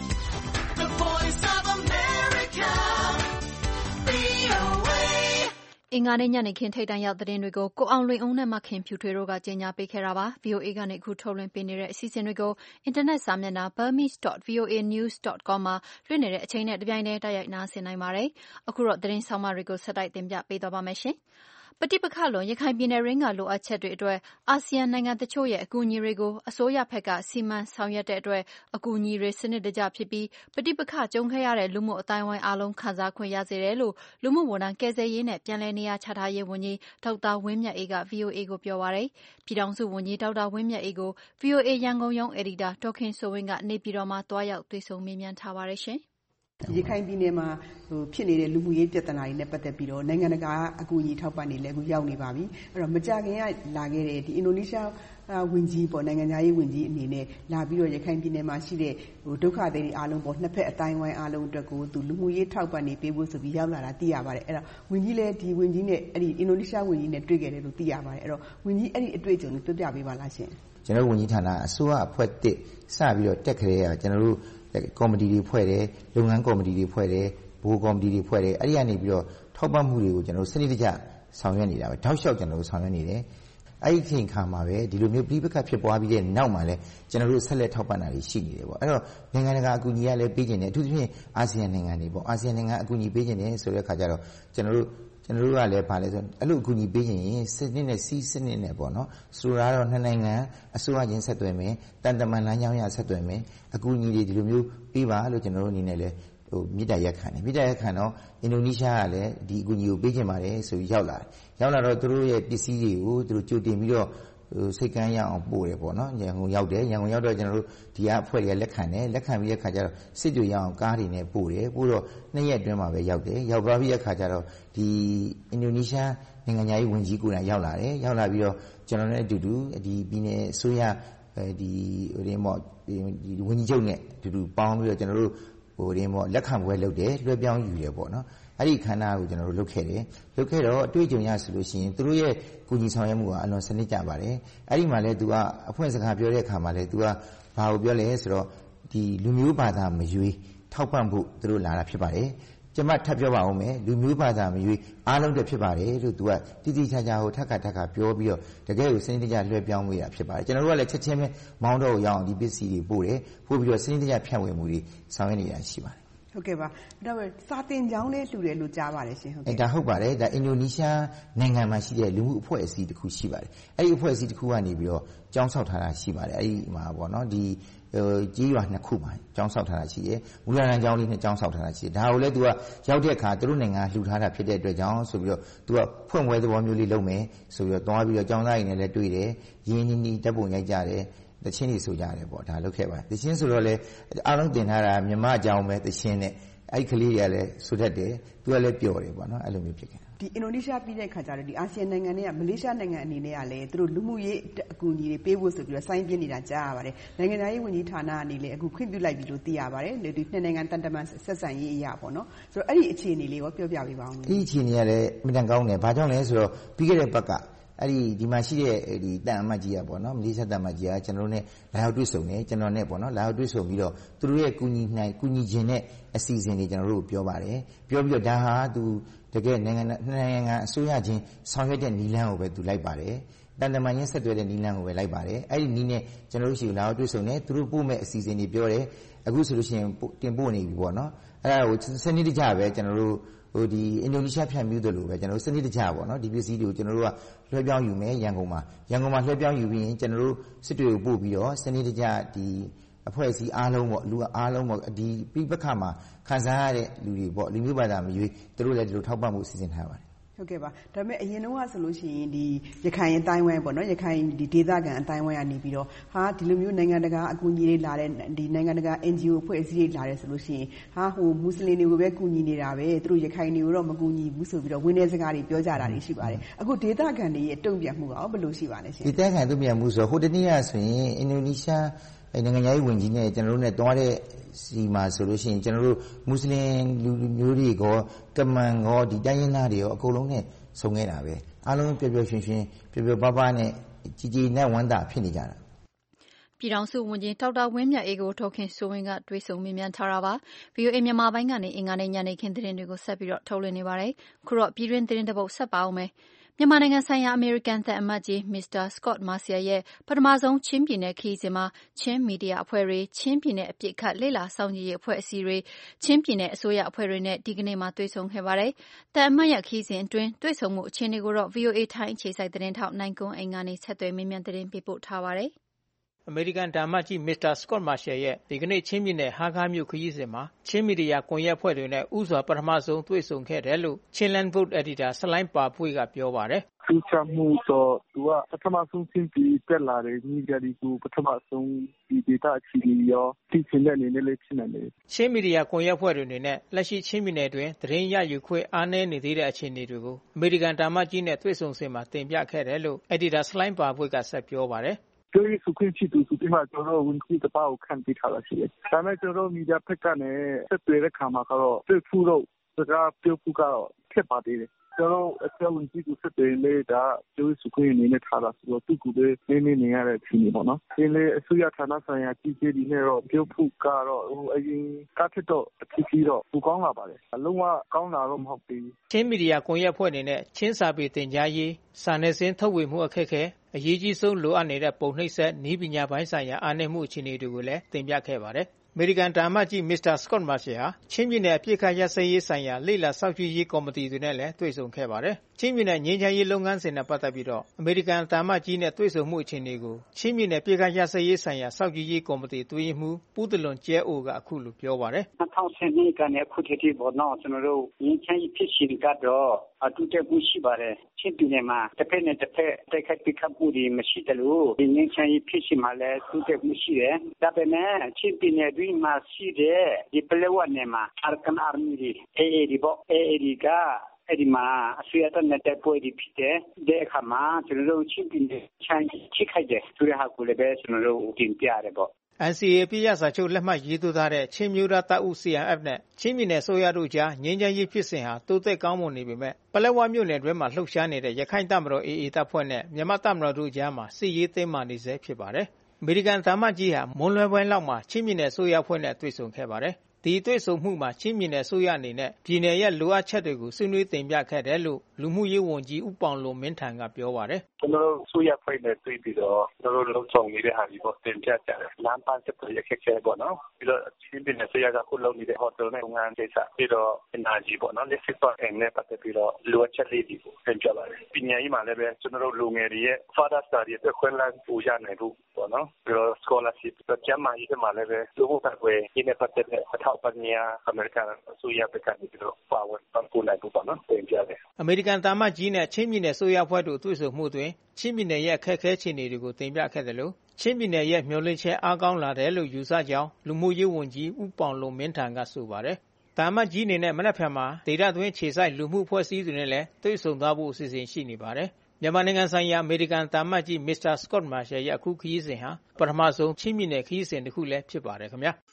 the Voice of America, VOA အင်္ဂါနေ့ညနေခင်းထိပ်တန်းရောက်သတင်းတွေကိုကိုအောင်လွင်ဦးနဲ့မခင်ဖြူထွေးတို့ကကြေညာပေးခဲ့တာပါ VOA ကနေအခုထုတ်လွှင့်ပေးနေတဲ့အစီအစဉ်တွေကိုအင်တာနက်စာမျက်နှာ burmese.voanews.com မှာလွှင့်နေတဲ့အချိန်နဲ့တပြိုင်တည်းတိုက်ရိုက်နားဆင်နိုင်ပါတယ်အခုတော့သတင်းဆောင်မတွေကိုဆက်တိုက်တင်ပြပေးသွားပါမယ်ရှင်ပဋိပက္ခလွန်ရခိုင်ပြည်နယ်ရင်းကလိုအပ်ချက်တွေအတွက်အာဆီယံနိုင်ငံတချို့ရဲ့အကူအညီတွေကိုအစိုးရဘက်ကစီမံဆောင်ရွက်တဲ့အတွက်အကူအညီတွေစနစ်တကျဖြစ်ပြီးပဋိပက္ခကြုံခဲ့ရတဲ့လူမှုအတိုင်းအဝိုင်းအားလုံးခံစားခွင့်ရစေတယ်လို့လူမှုဝန်ထမ်းကယ်ဆယ်ရေးနဲ့ပြန်လည်နေရာချထားရေးဝန်ကြီးဒေါက်တာဝင်းမြတ်အေးက VOA ကိုပြောပါတယ်။ပြည်ထောင်စုဝန်ကြီးဒေါက်တာဝင်းမြတ်အေးကို VOA ရန်ကုန်ရုံးအယ်ဒီတာဒေါ်ခင်စိုးဝင်းကနေပြည်တော်မှာတွားရောက်တွေ့ဆုံမေးမြန်းထားပါတယ်ရှင်။ရခိုင်ပြည်နယ်မှာဖြစ်နေတဲ့လူမှုရေးပြဿနာတွေနဲ့ပတ်သက်ပြီးတော့နိုင်ငံတကာအကူအညီထောက်ပံ့နေလဲအခုရောက်နေပါပြီအဲ့တော့မကြခင်ကလာခဲ့တဲ့ဒီအင်ဒိုနီးရှားဝန်ကြီးပေါ့နိုင်ငံခြားရေးဝန်ကြီးအနေနဲ့လာပြီးတော့ရခိုင်ပြည်နယ်မှာရှိတဲ့ဒုက္ခသည်တွေအားလုံးပေါ့နှစ်ဖက်အတိုင်းဝိုင်းအားလုံးအတွက်ကိုသူလူမှုရေးထောက်ပံ့နေပေးဖို့ဆိုပြီးရောက်လာတာသိရပါတယ်အဲ့တော့ဝန်ကြီးလည်းဒီဝန်ကြီးနဲ့အဲ့ဒီအင်ဒိုနီးရှားဝန်ကြီးနဲ့တွေ့ခဲ့တယ်လို့သိရပါတယ်အဲ့တော့ဝန်ကြီးအဲ့ဒီအတွေ့အကြုံကိုပြပြပေးပါလားရှင်ကျွန်တော်ဝန်ကြီးဌာနအစိုးရအဖွဲ့တစ်စပြီးတော့တက်ခရဲရကျွန်တော်တို့ကော်မတီတွေဖွဲ့တယ်လုပ်ငန်းကော်မတီတွေဖွဲ့တယ်ဘိုးကော်မတီတွေဖွဲ့တယ်အဲ့ဒီကနေပြီးတော့ထောက်ပံ့မှုတွေကိုကျွန်တော်တို့စနစ်တကျဆောင်ရွက်နေတာပဲထောက်လျှောက်ကျွန်တော်တို့ဆောင်ရွက်နေတယ်အဲ့ဒီအချိန်ခါမှာပဲဒီလိုမျိုးပြည်ပခတ်ဖြစ်ပွားပြီးတဲ့နောက်မှာလည်းကျွန်တော်တို့ဆက်လက်ထောက်ပံ့တာတွေရှိနေတယ်ပေါ့အဲ့တော့နိုင်ငံတကာအကူအညီကလည်းပေးခြင်းတယ်အထူးသဖြင့်အာဆီယံနိုင်ငံတွေပေါ့အာဆီယံနိုင်ငံအကူအညီပေးခြင်းတယ်ဆိုတဲ့အခါကျတော့ကျွန်တော်တို့ကလည်းဗာလဲဆိုအဲ့လိုအကူအညီပေးခြင်းရင်စနစ်နဲ့စီးစနစ်နဲ့ပေါ့နော်ဆိုတာတော့နှစ်နိုင်ငံအစိုးရချင်းဆက်သွယ်မယ်တန်တမန်လမ်းကြောင်းရဆက်သွယ်မယ်အကူအညီတွေဒီလိုမျိုးပေးပါလို့ကျွန်တော်တို့အနေနဲ့လည်းမြေတားရက်ခံတယ်မြေတားရက်ခံတော့အင်ဒိုနီးရှားကလည်းဒီအကူအညီကိုပေးခြင်းပါတယ်ဆိုပြီးရောက်လာတော့သူတို့ရဲ့ပစ္စည်းတွေကိုသူတို့ကြိုတင်ပြီးတော့စိတ်ကမ်းရအောင်ပို့တယ်ပေါ့နော်ရန်ကုန်ရောက်တယ်ရန်ကုန်ရောက်တော့ကျွန်တော်တို့ဒီကအဖွဲ့တွေကလက်ခံတယ်လက်ခံပြီးတဲ့ခါကျတော့စစ်ကြွရအောင်ကားတွေနဲ့ပို့တယ်ပို့တော့2ရက်အတွင်းမှာပဲရောက်တယ်ရောက်သွားပြီးတဲ့ခါကျတော့ဒီအင်ဒိုနီးရှားနိုင်ငံသားရေးဝန်ကြီးကိုယ်တိုင်ရောက်လာတယ်ရောက်လာပြီးတော့ကျွန်တော်နဲ့အတူတူဒီပြည်နယ်အစိုးရဒီဝန်ကြီးချုပ်နဲ့အတူတူပေါင်းပြီးတော့ကျွန်တော်တို့လက်ခံပွဲလုပ်တယ်လွှဲပြောင်းယူတယ်ပေါ့နော်အဲ့ဒီခန္ဓာကိုကျွန်တော်တို့လုပ်ခဲ့တယ်လုပ်ခဲ့တော့အတွေ့အကြုံရဆိုလို့ရှိရင်သူတို့ရဲ့ကုညီဆောင်ရွက်မှုကအလွန်စနစ်ကျပါတယ်အဲ့ဒီမှာလဲသူကအဖွင့်စကားပြောတဲ့အခါမှာလဲသူကဘာကိုပြောလဲဆိုတော့ဒီလူမျိုးဘာသာမရွေးထောက်ပံ့ဖို့သူတို့လာတာဖြစ်ပါတယ်ကျမထပ်ပြောပါဦးမယ်လူမျိုးဘာသာမရွေးအားလုံးတည်းဖြစ်ပါတယ်လို့သူကတိတိကျကျဟိုထပ်ခါပြောပြီးတော့တကယ်ကိုစနစ်တကျလွှဲပြောင်းပေးတာဖြစ်ပါတယ်ကျွန်တော်တို့ကလည်းချက်ချင်းပဲမောင်းတော့ရအောင်ဒီပစ္စည်းတွေပို့တယ်ပို့ပြီးတော့စနစ်တကျဖြန့်ဝေမှုတွေဆောင်ရွက်နေတာရှိပါတယ်ဟုတ်ကဲ့ပါဒါပေမဲ့စာတင်ကြောင်းလေးလှူတယ်လို့ကြားပါတယ်ရှင်ဟုတ်ကဲ့ဒါဟုတ်ပါတယ်ဒါအင်ဒိုနီးရှားနိုင်ငံမှာရှိတဲ့လူမှုအဖွဲ့အစည်းတစ်ခုရှိပါတယ်အဲ့ဒီအဖွဲ့အစည်းတစ်ခုကနေပြီးတော့ကြောင်းဆောက်ထားတာရှိပါတယ်အဲ့ဒီမှာပေါ့နော်ဒီကြီးရွာနှစ်ခုမှာကြောင်းဆောက်ထားတာရှိတယ်မူလတန်းကျောင်းလေးနဲ့ကြောင်းဆောက်ထားတာရှိတယ်ဒါကိုလည်းသူကရောက်တဲ့အခါသူတို့နိုင်ငံလှူထားတာဖြစ်တဲ့အတွက်ကြောင့်ဆိုပြီးတော့သူကဖွင့်ပွဲသဘောမျိုးလေးလုပ်မယ်ဆိုပြီးတော့တွားပြီးတော့ကျောင်းသားတွေနဲ့လည်းတွေ့တယ်ရင်းနှီးတပ်ပုံရိုက်ကြတယ်တချင်းတွေဆိုကြတယ်ပေါ့ဒါလုပ်ခဲ့ပါတချင်းဆိုတော့လေအားလုံးတင်ထားတာမြမအကြောင်းပဲတချင်းနဲ့အဲ့ကလေးတွေကလည်းဆိုတတ်တယ်သူကလည်းပျော်တယ်ပေါ့နော်အဲ့လိုမျိုးဖြစ်ခဲ့ဒီအင်ဒိုနီးရှားပြည်တဲ့ခါကျတော့ဒီအာဆီယံနိုင်ငံတွေကမလေးရှားနိုင်ငံအနေနဲ့ကလည်းသူတို့လူမှုရေးအကူအညီတွေပေးဖို့ဆိုပြီးတော့စိုင်းပြနေတာကြားရပါတယ်နိုင်ငံသားရေးဝန်ကြီးဌာနအနေနဲ့အခုခွင့်ပြုလိုက်ပြီလို့သိရပါတယ်ဒီနှစ်နိုင်ငံတန်တမန်ဆက်ဆံရေးအရာပေါ့နော်ဆိုတော့အဲ့ဒီအခြေအနေလေးကိုပြောပြပေးပါဦးဒီအခြေအနေကလည်းအမြဲတမ်းကောင်းတယ်ဘာကြောင့်လဲဆိုတော့ပြီးခဲ့တဲ့ဘက်ကအဲ့ဒီမှာရှိတဲ့ဒီတန်အမတ်ကြီးอ่ะပေါ့နော်မလေးရှားတန်အမတ်ကြီးอ่ะကျွန်တော်နဲ့လာရောက်တွေ့ဆုံနေကျွန်တော်နဲ့ပေါ့နော်လာရောက်တွေ့ဆုံပြီးတော့သူတို့ရဲ့ကူညီခြင်းနဲ့အစီအစဉ်တွေကျွန်တော်တို့ပြောပါတယ်ပြောပြီးတော့ဒါဟာသူတကယ်နိုင်ငံအစိုးရချင်းဆောင်ရွက်တဲ့နည်းလမ်းကိုပဲသူလိုက်ပါတယ်တန်တမန်ချင်းဆက်သွယ်တဲ့နည်းလမ်းကိုပဲလိုက်ပါတယ်အဲ့ဒီနည်းနဲ့ကျွန်တော်တို့ရှိလာရောက်တွေ့ဆုံနေသူတို့ပို့မဲ့အစီအစဉ်တွေပြောတယ်အခုဆိုလို့ရှိရင်တင်ပို့နေပြီပေါ့နော်အဲ့ဒါကိုစနစ်တကျပဲကျွန်တော်တို့ဟိုဒီအင်ဒိုနီးရှားဖြန့်မျိုးတို့လိုပဲကျွန်တော်တို့စနစ်တကျပေါ့နော်ဒီပစ္စည်းတွေကိုကျွန်တော်တို့ကလွှဲပြောင်းယူမယ်ရန်ကုန်မှာလွှဲပြောင်းယူပြီးရင်ကျွန်တော်တို့စစ်တွေကိုပို့ပြီးတော့စနစ်တကျဒီအဖွဲ့အစည်းအားလုံးပေါ့လူအားလုံးပေါ့ဒီပြပခါမှာခံစားရတဲ့လူတွေပေါ့လူမျိုးဘာသာမရွေးသူတို့လည်းဒီလိုထောက်ပံ့မှုစီစဉ်ထားပါတယ်ဟုတ်ကဲ့ပါဒါပေမဲ့အရင်တုန်းကဆိုလို့ရှိရင်ဒီရခိုင်အတိုင်းဝိုင်းပေါ့နော်ရခိုင်ဒီဒေသခံအတိုင်းဝိုင်းကနေပြီးတော့ဟာဒီလိုမျိုးနိုင်ငံတကာအကူအညီတွေလာတဲ့ဒီနိုင်ငံတကာ NGO အဖွဲ့အစည်းတွေလာတယ်ဆိုလို့ရှိရင်ဟာဟိုမွတ်စလင်တွေကိုပဲကူညီနေတာပဲသူတို့ရခိုင်တွေကိုတော့မကူညီဘူးဆိုပြီးတော့ဝင်းနေစကားတွေပြောကြတာတွေရှိပါတယ်အခုဒေသခံတွေရဲ့တုံ့ပြန်မှုကရောဘယ်လိုရှိပါလဲရှင်ဒေသခံတုံ့ပြန်မှုဆိုဟိုတနေ့ကဆိုရင်အင်ဒိုနီးရှားနိုင်ငံရေးဝန်ကြီးနဲ့ကျွန်တော်တို့နဲ့တွားတဲ့စီမှာဆိုလို့ရှိရင်ကျွန်တော်တို့မွတ်စလင်လူမျိုးတွေကကမန်ကောဒီတိုင်းရင်းသားတွေရောအကုန်လုံးနဲ့ဆုံခဲ့တာပဲအားလုံးပျော်ပျော်ရွှင်ရွှင်ပျော်ပျော်ပါးပါးနဲ့ကြည်နဲ့ဝမ်းသာဖြစ်နေကြတာပြည်ထောင်စုဝန်ကြီးဒေါက်တာဝင်းမြတ်အေးကိုဒေါက်ခင်စိုးဝင်းကတွေ့ဆုံမေးမြန်းထားတာပါ VOA မြန်မာပိုင်းကနေအင်္ဂါနေ့ညနေခင်းသတင်းတွေကိုဆက်ပြီးတော့ထုတ်လွှင့်နေပါတယ်ခုတော့ပြည်တွင်းသတင်းတစ်ပုဒ်ဆက်ပါအောင်မယ်မြန်မာနိုင်ငံဆိုင်ရာအမေရိကန်သံအမတ်ကြီးမစ္စတာစကော့မာဆီယာရဲ့ပထမဆုံးချင်းပြည်နယ်ခရီးစဉ်မှာချင်းမီဒီယာအဖွဲ့တွေချင်းပြည်နယ်အပြစ်ခတ်လေ့လာစောင့်ကြည့်ရေးအဖွဲ့အစည်းတွေချင်းပြည်နယ်အစိုးရအဖွဲ့တွေနဲ့ဒီကနေ့မှတွေ့ဆုံခဲ့ပါတယ်။သံအမတ်ရဲ့ခရီးစဉ်အတွင်းတွေ့ဆုံမှုအခြေအနေကိုတော့ VOA ထိုင်းအခြေစိုက်သတင်းထောက်နိုင်ကွန်းအိမ်ကနေဆက်သွယ်မေးမြန်းသတင်းပေးပို့ထားပါတယ်။အမေရိကန်ဓမ္မကြီးမစ္စတာစကော့မာရှယ်ရဲ့ဒီကနေ့ချင်းပြည်နယ်ဟားခါးမြို့ခရီးစဉ်မှာချင်းမီဒီယာကွန်ရက်ဖွဲ့တွေနဲ့ဥစွာပထမဆုံးတွေ့ဆုံခဲ့တယ်လို့ Chinland Vote Editor ဆလိုင်းပါပွေးကပြောပါတယ်။သူချမှုတော့သူကပထမဆုံးချင်းပြည်တက်လာတဲ့ညီကြဒီကိုပထမဆုံးဒီဒေတာချီရောသိချင်တဲ့အနေနဲ့လေးဖြစ်နေတယ်။ချင်းမီဒီယာကွန်ရက်ဖွဲ့တွေနဲ့လက်ရှိချင်းပြည်နယ်တွင်သတင်းရယူခွင့်အားနည်းနေသေးတဲ့အခြေအနေတွေကိုအမေရိကန်ဓမ္မကြီးနဲ့တွေ့ဆုံစဉ်မှာတင်ပြခဲ့တယ်လို့ Editor ဆလိုင်းပါပွေးကဆက်ပြောပါတယ်။ပြောရေးဆိုခွင့်ရှိသူဆိုပြီးမှကျွန်တော်ဝန်ကြီးတပားကိုခံပေးထားတာရှိတယ်။ဒါမဲ့ကျွန်တော်မီဒီယာဖက်ကနေဆက်သွယ်တဲ့ခါမှာကတော့တွေ့ဖို့တော့စကားပြောဖို့ကတော့ခက်ပါသေးတယ်။ကျွန်တော်အချက်ဝန်ကြီးကိုဆက်သွယ်လေဒါပြောရေးဆိုခွင့်အနေနဲ့ထားတာဆိုတော့သူကလည်းနေရတဲ့အခြေအနေပေါ့နော်။ဒီလေအစိုးရဌာနဆိုင်ရာကြီးကြီးတွေနဲ့တော့ပြောဖို့ကတော့အရင်ကထက်တော့အဖြစ်ကြီးတော့ပူကောင်းလာပါတယ်။အလုံးဝကောင်းလာတော့မဟုတ်ဘူး။ချင်းမီဒီယာကွန်ရက်ဖွဲ့နေတဲ့ချင်းစာပေတင်ကြားရေးစာနယ်ဇင်းထုတ်ဝေမှုအခက်အခဲအရေးကြီးဆုံးလိုအပ်နေတဲ့ပုံနှိပ်စက်နည်းပညာပိုင်းဆိုင်ရာအားနည်းမှုအခြေအနေတွေကိုလည်းတင်ပြခဲ့ပါတယ်။အမေရိကန်ဓမ္မကြီးမစ္စတာစကော့မာရှယ်ဟာချင်းပြည်နယ်အပြစ်ခတ်ရစရေးဆိုင်ရာလေ့လာစောင့်ကြည့်ရေးကော်မတီတွေနဲ့လည်းတွေ့ဆုံခဲ့ပါတယ်။ချင်းပြည်နယ်ငြိမ်းချမ်းရေးလုပ်ငန်းစဉ်နဲ့ပတ်သက်ပြီးတော့အမေရိကန်ဓမ္မကြီးနဲ့တွေ့ဆုံမှုအခြေအနေကိုချင်းပြည်နယ်အပြစ်ခတ်ရစရေးဆိုင်ရာစောင့်ကြည့်ရေးကော်မတီတွင်းမှုပူးတလွန်ကျဲအိုကအခုလိုပြောပါတယ်။2012ကနေအခုထိပေါ်တော့ကျွန်တော်တို့ငြိမ်းချမ်းရေးဖြစ်စဉ်ကတော့အတူတကွရှိပါတယ်။ချင်းပြည်နယ်မှာတစ်ဖက်နဲ့တစ်ဖက်တိုက်ခိုက်ပစ်ခတ်မှုတွေမရှိတယ်လို့ဒီငြိမ်းချမ်းရေးဖြစ်စဉ်မှာလည်းတူတကွရှိတယ်။ဒါပေမဲ့ချင်းပြည်နယ်တွင်းမှာရှိတဲ့ဒီပလက်ဝနယ်မှာအာကန်အာမီတွေအေဒီပေါ့အေဒီကအဲ့ဒီမှာအစိုးရတပ်နဲ့တပ်ဖွဲ့တွေဖြစ်တဲ့အခါမှာကျွန်တော်တို့ချင်းပြည်နယ်ချမ်းချိခိုက်တယ်ဆိုတဲ့ဟာကိုလည်းပဲကျွန်တော်တို့တင်ပြရတယ်ပေါ့ NCA ပြည့်ရစာချုပ်လက်မှတ်ရေးထိုးထားတဲ့ချင်းမျိုးသားတပ်ဦး CNF နဲ့ချင်းပြည်နယ်ဆိုရတို့ကြားငြိမ်းချမ်းရေးဖြစ်စဉ်ဟာတိုးတက်ကောင်းမွန်နေပေမဲ့ပလက်ဝမြို့နယ်တွင်းမှာလှုပ်ရှားနေတဲ့ရခိုင်တပ်မတော် AA တပ်ဖွဲ့နဲ့မြန်မာတပ်မတော်တို့ကြားမှာစစ်ရေးတင်းမာနေဆဲဖြစ်ပါတယ်။အမေရိကန်ဓမ္မကြီးဟာမွန်လွယ်ပွဲလောက်မှာချင်းပြည်နယ်ဆိုရဖွဲ့နဲ့တွေ့ဆုံခဲ့ပါတယ်။ဒီတွေ့ဆုံမှုမှာချင်းပြည်နယ်အစိုးရအနေနဲ့ပြည်နယ်ရဲ့လိုအပ်ချက်တွေကိုဆွေးနွေးတင်ပြခဲ့တယ်လို့လူမှုရေးဝန်ကြီးဦးပေါင်လွန်မင်းထံကပြောပါတယ်။ကျွန်တော်တို့ဆိုရဖိုင်နဲ့တွေ့ပြီးတော့ကျွန်တော်တို့လုံဆောင်နေတဲ့ဟာဒီပေါ်တင်ပြကြတယ်။လမ်းပန်းဆက်သွယ်ရေးခက်ခဲပေါ့နော်။ပြီးတော့ချင်းပြည်နယ်ဆိုရကခုလုံနေတဲ့ဟိုတယ်နဲ့ငန်းဒေသပြီးတော့ energy ပေါ့နော်။ electric power နဲ့ပတ်သက်ပြီးတော့လိုအပ်ချက်လေးတွေကိုတင်ပြပါတယ်။ပညာရေးမှာလည်းပဲကျွန်တော်တို့လူငယ်တွေရဲ့ further study အတွက်ခွင့်လန်းပူရနိုင်ဖို့ပေါ့နော်။ပြီးတော့ scholarship ကျန်းမာရေးမှာလည်းပဲလူမှုပတ်ဝန်းကျင်နဲ့ပတ်သက်တဲ့အထောက်ပံ့များအမေရိကန်အစိုးရဘက်ကနေပြီးတော့ပါဝင်ပံ့ပိုးနိုင်ဖို့ပေါ့နော်တင်ပြတယ်။အမေရိကန်တာမတ်ကြီးနဲ့ချင်းပြည်နယ်အစိုးရအဖွဲ့တို့တွေ့ဆုံမှုတွင်ချင်းပြည်နယ်ရဲ့အခက်အခဲအခြေအနေတွေကိုတင်ပြခဲ့တယ်လို့ချင်းပြည်နယ်ရဲ့မျှော်လင့်ချက်အားကောင်းလာတယ်လို့ယူဆကြောင်းလူမှုရေးဝန်ကြီးဦးပေါင်လွန်မင်းထံကဆိုပါတယ်။တာမတ်ကြီးအနေနဲ့မနက်ဖြန်မှာဒေသတွင်းခြေဆိုင်လူမှုအဖွဲ့အစည်းတွေနဲ့လည်းတွေ့ဆုံသွားဖို့အစီအစဉ်ရှိနေပါတယ်။မြန်မာနိုင်ငံဆိုင်ရာအမေရိကန်တာမတ်ကြီးမစ္စတာစကော့မာရှယ်ရဲ့အခုခရီးစဉ်ဟာပထမဆုံးချင်းပြည်နယ်ခရီးစဉ်တစ်ခုလည်းဖြစ်ပါတယ်ခင်ဗျာ။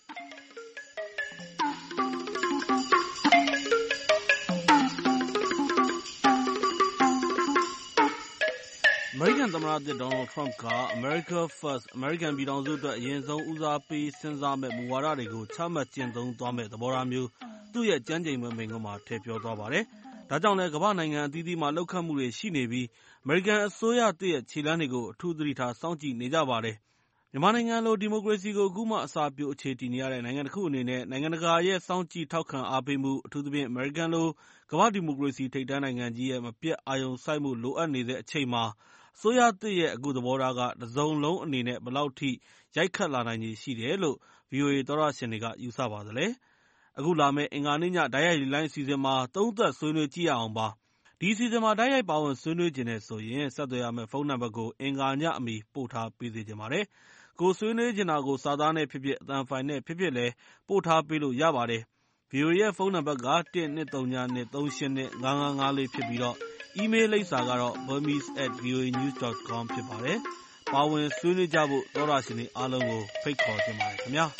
အမေရိကန်သမ္မတသစ်ဒေါ်နယ်ထရမ့်က America First အမေရိကန်ပြည်ထောင်စုအတွက်အရင်ဆုံးဦးစားပေးစဉ်းစားမယ့်မူဝါဒတွေကိုချမှတ်ကျင့်သုံးသွားမယ့်သဘောထားမျိုးသူ့ရဲ့ကျမ်းကျိန်ပွဲမိန့်ခွန်းမှာထည့်ပြောသွားပါတယ်။ဒါကြောင့်လည်းကမ္ဘာ့နိုင်ငံအသီးသီးမှာလှုပ်ခတ်မှုတွေရှိနေပြီးအမေရိကန်အစိုးရသစ်ရဲ့ခြေလှမ်းတွေကိုအထူးသတိထားစောင့်ကြည့်နေကြပါတယ်။မြန်မာနိုင်ငံလိုဒီမိုကရေစီကိုအခုမှအစပျိုးအခြေတည်နေရတဲ့နိုင်ငံတစ်ခုအနေနဲ့နိုင်ငံတကာရဲ့စောင့်ကြည့်ထောက်ခံအားပေးမှုအထူးသဖြင့်အမေရိကန်လိုကမ္ဘာ့ဒီမိုကရေစီထိပ်တန်းနိုင်ငံကြီးရဲ့မပြတ်အာရုံစိုက်မှုလိုအပ်နေတဲ့အချိန်မှာအစိုးရသစ်ရဲ့အခုသဘောထားကတစ်စုံလုံးအနေနဲ့ဘယ်လောက်ထိရိုက်ခတ်လာနိုင်ခြေရှိတယ်လို့ VOA သောတရှင်တွေကယူဆပါသလဲ။အခုလာမယ့်အင်္ဂါနေ့ညတိုက်ရိုက်လိုင်းအစီအစဉ်မှာသုံးသပ်ဆွေးနွေးကြည့်ရအောင်ပါ။ဒီအစီအစဉ်မှာတိုက်ရိုက်ပါဝင်ဆွေးနွေးချင်တယ်ဆိုရင်ဆက်သွယ်ရမယ့်ဖုန်းနံပါတ်ကိုအင်္ဂါညအမီပို့ထားပေးစေချင်ပါတယ်။ကိုဆွေးနွေးချင်တာကိုစာသားနဲ့ဖြစ်ဖြစ်အသံဖိုင်နဲ့ဖြစ်ဖြစ်လည်းပို့ထားပေးလို့ရပါတယ်။ VOA ရဲ့ဖုန်းနံပါတ်က12393825554ဖြစ်ပြီးတော့အီးမေးလ်လိပ်စာကတော့ burmese@voanews.com ဖြစ်ပါတယ်။ပါဝင်ဆွေးနွေးကြဖို့သောတရှင်တွေအားလုံးကိုဖိတ်ခေါ်ချင်ပါတယ်ခင်ဗျာ။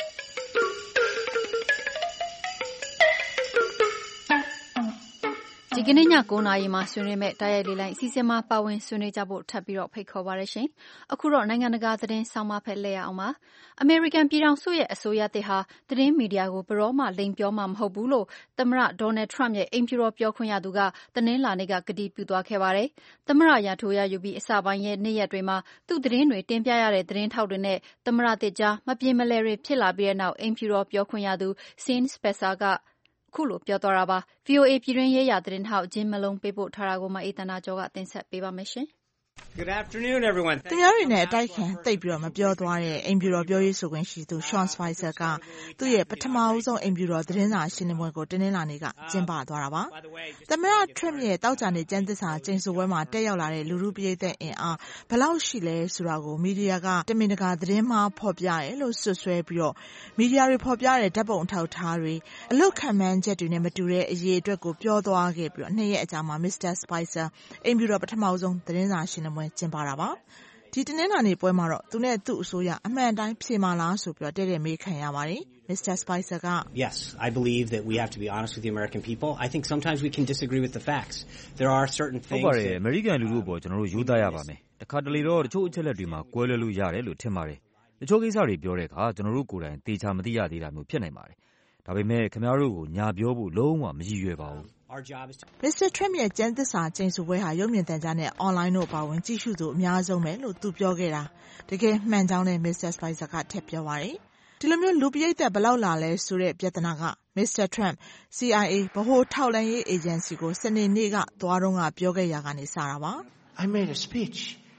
ဒီကနေ့ည9:00 နာရီမှာဆွေးနွေးမယ့်တိုက်ရိုက်လေ့လိုင်းအစီအစဉ်မှာပါဝင်ဆွေးနွေးကြဖို့ထပ်ပြီးဖိတ်ခေါ်ပါရရှင်။အခုတော့နိုင်ငံတကာသတင်းဆောင်းပါးဖက်လှည့်ရအောင်ပါ။အမေရိကန်ပြည်ထောင်စုရဲ့အစိုးရသစ်ဟာသတင်းမီဒီယာကိုဘယ်တော့မှလိမ်ပြောမှာမဟုတ်ဘူးလို့သမ္မတဒေါ်နယ်ထရမ့်ရဲ့အိမ်ဖြူတော်ပြောခွင့်ရသူကတနင်္လာနေ့ကကတိပြုသွားခဲ့ပါတယ်။သမ္မတရာထူးရယူပြီးအစပိုင်းရဲ့နေ့ရက်တွေမှာသူ့သတင်းတွေတင်ပြရတဲ့သတင်းထောက်တွေနဲ့သမ္မတသစ်ကြားမပြေမလည်တွေဖြစ်လာပြီးတဲ့နောက်အိမ်ဖြူတော်ပြောခွင့်ရသူ Sean Spicer ကခုလိုပြောသွားတာပါ။ VOA ပြည်တွင်းရေးရာသတင်းထောက် Jim Malone ပေးပို့ထားတာကိုအေးသန္တာကျော်ကတင်ဆက်ပေးပါမယ်ရှင်။ Good afternoon, everyone. သူများတွေနဲ့အတိုက်ခံသိပ်ပြီးတော့မပြောသွားတဲ့အိမ်ဖြူတော်ပြောရေးဆိုခွင့်ရှိသူ Sean Spicer ကသူ့ရဲ့ပထမဦးဆုံးအိမ်ဖြူတော်သတင်းစာရှင်းလင်းပွဲကိုတင်းနှင်းလာနေကကျင်းပသွားတာပါ။သမ္မတ Trump ရဲ့တောက်ကြနေကျန်းသစ္စာကျိန်ဆိုပွဲမှာတက်ရောက်လာတဲ့လူထုပရိသတ်အင်အားဘယ်လောက်ရှိလဲဆိုတာကိုမီဒီယာကတမင်တကာသတင်းမှားဖော်ပြတယ်လို့ဆွဆွဲပြီးတော့မီဒီယာတွေဖော်ပြတဲ့ဓာတ်ပုံအထောက်ထားတွေအလွတ်ခံမှန်းချက်တွေနဲ့မတူတဲ့အရေးအတွက်ကိုပြောသွားခဲ့ပြီးတော့2ရက်အကြာမှာ Mr. Spicer အိမ်ဖြူတော်ပထမဦးဆုံးသတင်းစာရှင်းလင်းပွဲကျင်းပတာပါ။ဒီတနင်္လာနေ့ပွဲမှာတော့သူနဲ့သူ့အစိုးရအမှန်တိုင်းဖြေမာလားဆိုပြီးတော့တဲ့မေးခံရပါတယ်။ Mr. Spicer က Yes, I believe that we have to be honest with the American people. I think sometimes we can disagree with the facts. There are certain things ဟုတ်ပါတယ်အမေရိကန်လူထုပေါ်ကျွန်တော်တို့ယူသားရပါမယ်။တခါတလေတော့တချို့အချက်လက်တွေမှာကွဲလွဲလို့ရတယ်လို့ထင်ပါတယ်။တချို့ကိစ္စတွေပြောတဲ့အခါကျွန်တော်တို့ကိုယ်တိုင်သေချာမသိရသေးတာမျိုးဖြစ်နိုင်ပါတယ်။ဒါပေမဲ့ခင်ဗျားတို့ကိုညာပြောဖို့လုံးဝမရည်ရွယ်ပါဘူး။ Mr. Trump ရဲ့ကျန်းသစ္စာကျိန်ဆိုပွဲဟာရုပ်မြင်သံကြားနဲ့ online တို့ပါဝင်ကြည့်ရှုသူအများဆုံးပဲလို့သူပြောခဲ့တာတကယ်မှန်ကြောင်းနဲ့ Mr. Spicer ကထပ်ပြောပါတယ်။ဒီလိုမျိုးလူပရိသတ်ဘယ်လောက်လာလဲဆိုတဲ့ပြဿနာက Mr. Trump CIA ဗဟိုထောက်လှမ်းရေးအေဂျင်စီကိုစနေနေ့ကသွားတော့ကပြောခဲ့ရကနေစတာပါ။ I made a speech.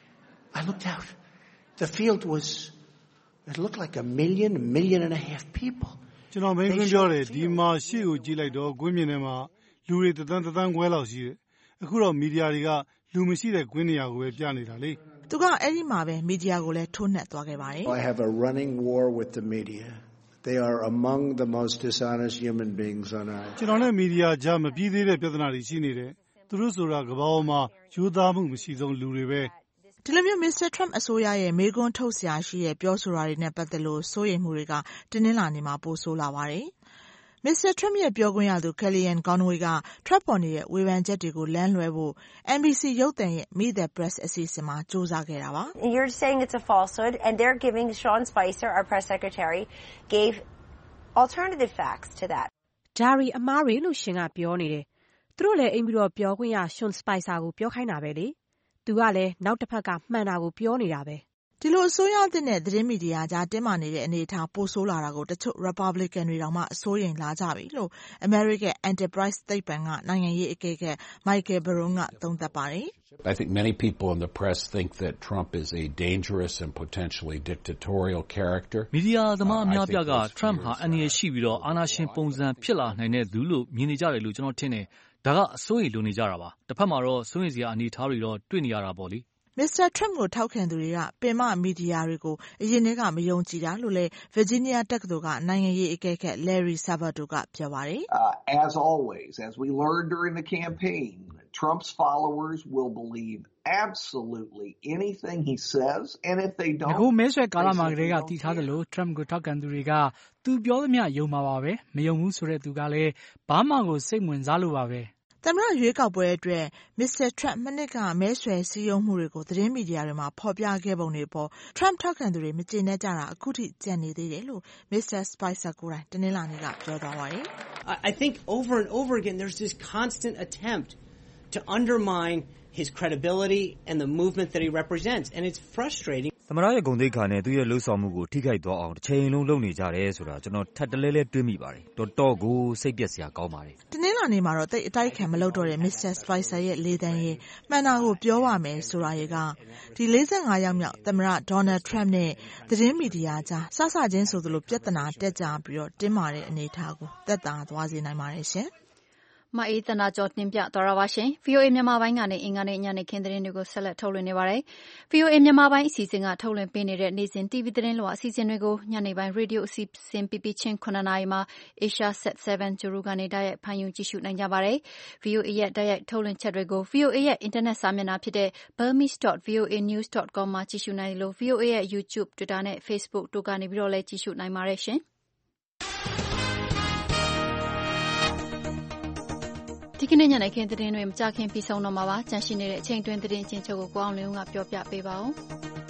I looked out. The field was it looked like a million and a half people. ကျွန်တော်မိန့်ခွန်းပြောတယ်ဒီမှာရှေ့ကိုကြည့်လိုက်တော့ကွင်းမြင်ထဲမှာလူတွေတသန်းခွဲလောက်ရှိတယ်။အခုတော့မီဒီယာတွေကလူမရှိတဲ့ကွင်းနေရာကိုပဲပြနေတာလေ။သူကအဲ့ဒီမှာပဲမီဒီယာကိုလည်းထိုးနှက်သွားခဲ့ပါတယ်။ I have a running war with the media. They are among the most dishonest human beings on earth. ကျွန်တော်နဲ့မီဒီယာကြားမပြီးသေးတဲ့ပြဿနာတွေရှိနေတယ်။သူတို့ဆိုတာကမ္ဘာပေါ်မှာရိုးသားမှုမရှိဆုံးလူတွေပဲ။ဒီလိုမျိုး Mr. Trump အစိုးရရဲ့မေးခွန်းထုတ်စရာရှိတဲ့ပြောဆိုတာတွေနဲ့ပတ်သက်လို့စိုးရိမ်မှုတွေကတင်းနှင်းလာနေမှာပိုဆိုးလာပါတယ်။ Mr. Trump ရဲ့ပြောခွင့်ရသူ Kellyanne Conway က Trump ပေါ်နေတဲ့ဝေဖန်ချက်တွေကိုလမ်းလွဲဖို့ NBC ရုပ်သံရဲ့ Meet the Press အစီအစဉ်မှာစူးစမ်းခဲ့တာပါ You're saying it's a falsehood and they're giving Sean Spicer, our press secretary, gave alternative facts to that. ဒါရီအမားတွေလို့ရှင်ကပြောနေတယ်။သူတို့လည်းအိမ်ပြီးတော့ပြောခွင့်ရ Sean Spicer ကိုပြောခိုင်းတာပဲလေ။သူကလည်းနောက်တစ်ဖက်ကမှန်တာကိုပြောနေတာပဲ။ဒီလိုအစိုးရအသစ်နဲ့သတင်းမီဒီယာကြားတင်းမာနေတဲ့အနေအထားပိုဆိုးလာတာကိုတချို့ Republican တွေတောင်မှအစိုးရိမ်လာကြပြီလို့ American Enterprise သိပ္ပံကနိုင်ငံရေးအကဲခတ် Michael Barone ကသုံးသပ်ပါတယ်။ I think many people in the press think that Trump is a dangerous and potentially dictatorial character. မီဒီယာသမားအများပြက Trump ဟာအန္တရာယ်ရှိပြီးတော့အာဏာရှင်ပုံစံဖြစ်လာနိုင်တဲ့သူလို့မြင်နေကြတယ်လို့ကျွန်တော်ထင်တယ်။ဒါကအစိုးရိမ်လိုနေကြတာပါ။တစ်ဖက်မှာတော့စိုးရိမ်စရာအနေအထားတွေတော့တွေ့နေရတာပေါ့လေ။ Mr. Trump ကိုထောက်ခံသူတွေကပင်မမီဒီယာတွေကိုအရင်ကမယုံကြည်တာလို့လည်း Virginia တက္ကသိုလ်ကနိုင်ငံရေးအကဲခတ် Larry Sabato ကပြောပါတယ်။ As always, as we learned during the campaign, Trump's followers will believe absolutely anything he says, and if they don't, အခုမဲဆွယ်ကာလမှာကတည်းကတည်ထားတယ်လို့ Trump ကိုထောက်ခံသူတွေကသူပြောသမျှယုံမှာပါပဲမယုံဘူးဆိုတဲ့သူကလည်းဘာမှကိုစိတ်ဝင်စားလို့ပါပဲသမ္မတရွေးကောက်ပွဲအတွက် Mr. Trump မနစ်ကမဲဆွယ်စည်းရုံးမှုတွေကိုသတင်းမီဒီယာတွေမှာဖော်ပြခဲ့ပုံတွေပေါ် Trump ထောက်ခံသူတွေမကျေနပ်ကြတာအခုထိကြံနေသေးတယ်လို့ Mr. Spicer ကိုယ်တိုင်တနင်္လာနေ့ကပြောသွားပါတယ် I think over and over again there's this constant attempt to undermine his credibility and the movement that he represents and it's frustrating သမ္မတရဲ့ဂုဏ်သိက္ခာနဲ့သူ့ရဲ့လှုပ်ဆောင်မှုကိုထိခိုက်သွားအောင်တစ်ချိန်လုံးလုပ်နေကြတယ်ဆိုတာကျွန်တော်ထပ်တလဲလဲတွေးမိပါတယ်တော်တော်ကိုစိတ်ပျက်စရာကောင်းပါတယ်တနင်္လာနေ့မှာတော့တိတ်အတိုက်ခံမလုပ်တော့တဲ့ Mr. Spicer ရဲ့လေသံရဲ့မှန်တာကိုပြောပါမယ်ဆိုတာရဲ့ကဒီ45ရောက်မြောက်သမ္မတ Donald Trump နဲ့သတင်းမီဒီယာကြားစစချင်းဆိုသလိုပြဿနာတက်ကြပြီးတော့တင်းမာတဲ့အနေအထားကိုသက်သာသွားစေနိုင်ပါတယ်ရှင်မအေးတနာကျော်တင်ပြတော်ရပါရှင် VOA မြန်မာပိုင်းကနေအင်္ဂါနေ့ညနေခင်းသတင်းတွေကိုဆက်လက်ထုတ်လွှင့်နေပါတယ် VOA မြန်မာပိုင်းအစီအစဉ်ကထုတ်လွှင့်ပေးနေတဲ့နေ့စဉ် TV သတင်းလွှာအစီအစဉ်တွေကိုညနေပိုင်း Radio အစီအစဉ်ပြချင်း9နာရီမှာ Asia Set 7 ဂျူရူကနေတိုက်ရိုက်ဖန်ယူကြည့်ရှုနိုင်ကြပါတယ် VOA ရဲ့တိုက်ရိုက်ထုတ်လွှင့်ချက်တွေကို VOA ရဲ့ internet စာမျက်နှာဖြစ်တဲ့ burmese.voanews.com မှာကြည့်ရှုနိုင်လို့ VOA ရဲ့ YouTube, Twitter နဲ့ Facebook တို့ကနေပြီးတော့လည်းကြည့်ရှုနိုင်ပါတယ်ရှင်ဒီကနေ့ညနေခင်းသတင်းတွေမကြခင်ပြီးဆုံးတော့မှာပါကြန့်ရှိနေတဲ့အချိန်တွင်းသတင်းချင်းချုပ်ကိုကိုအောင်လင်းဦးကပြောပြပေးပါဦး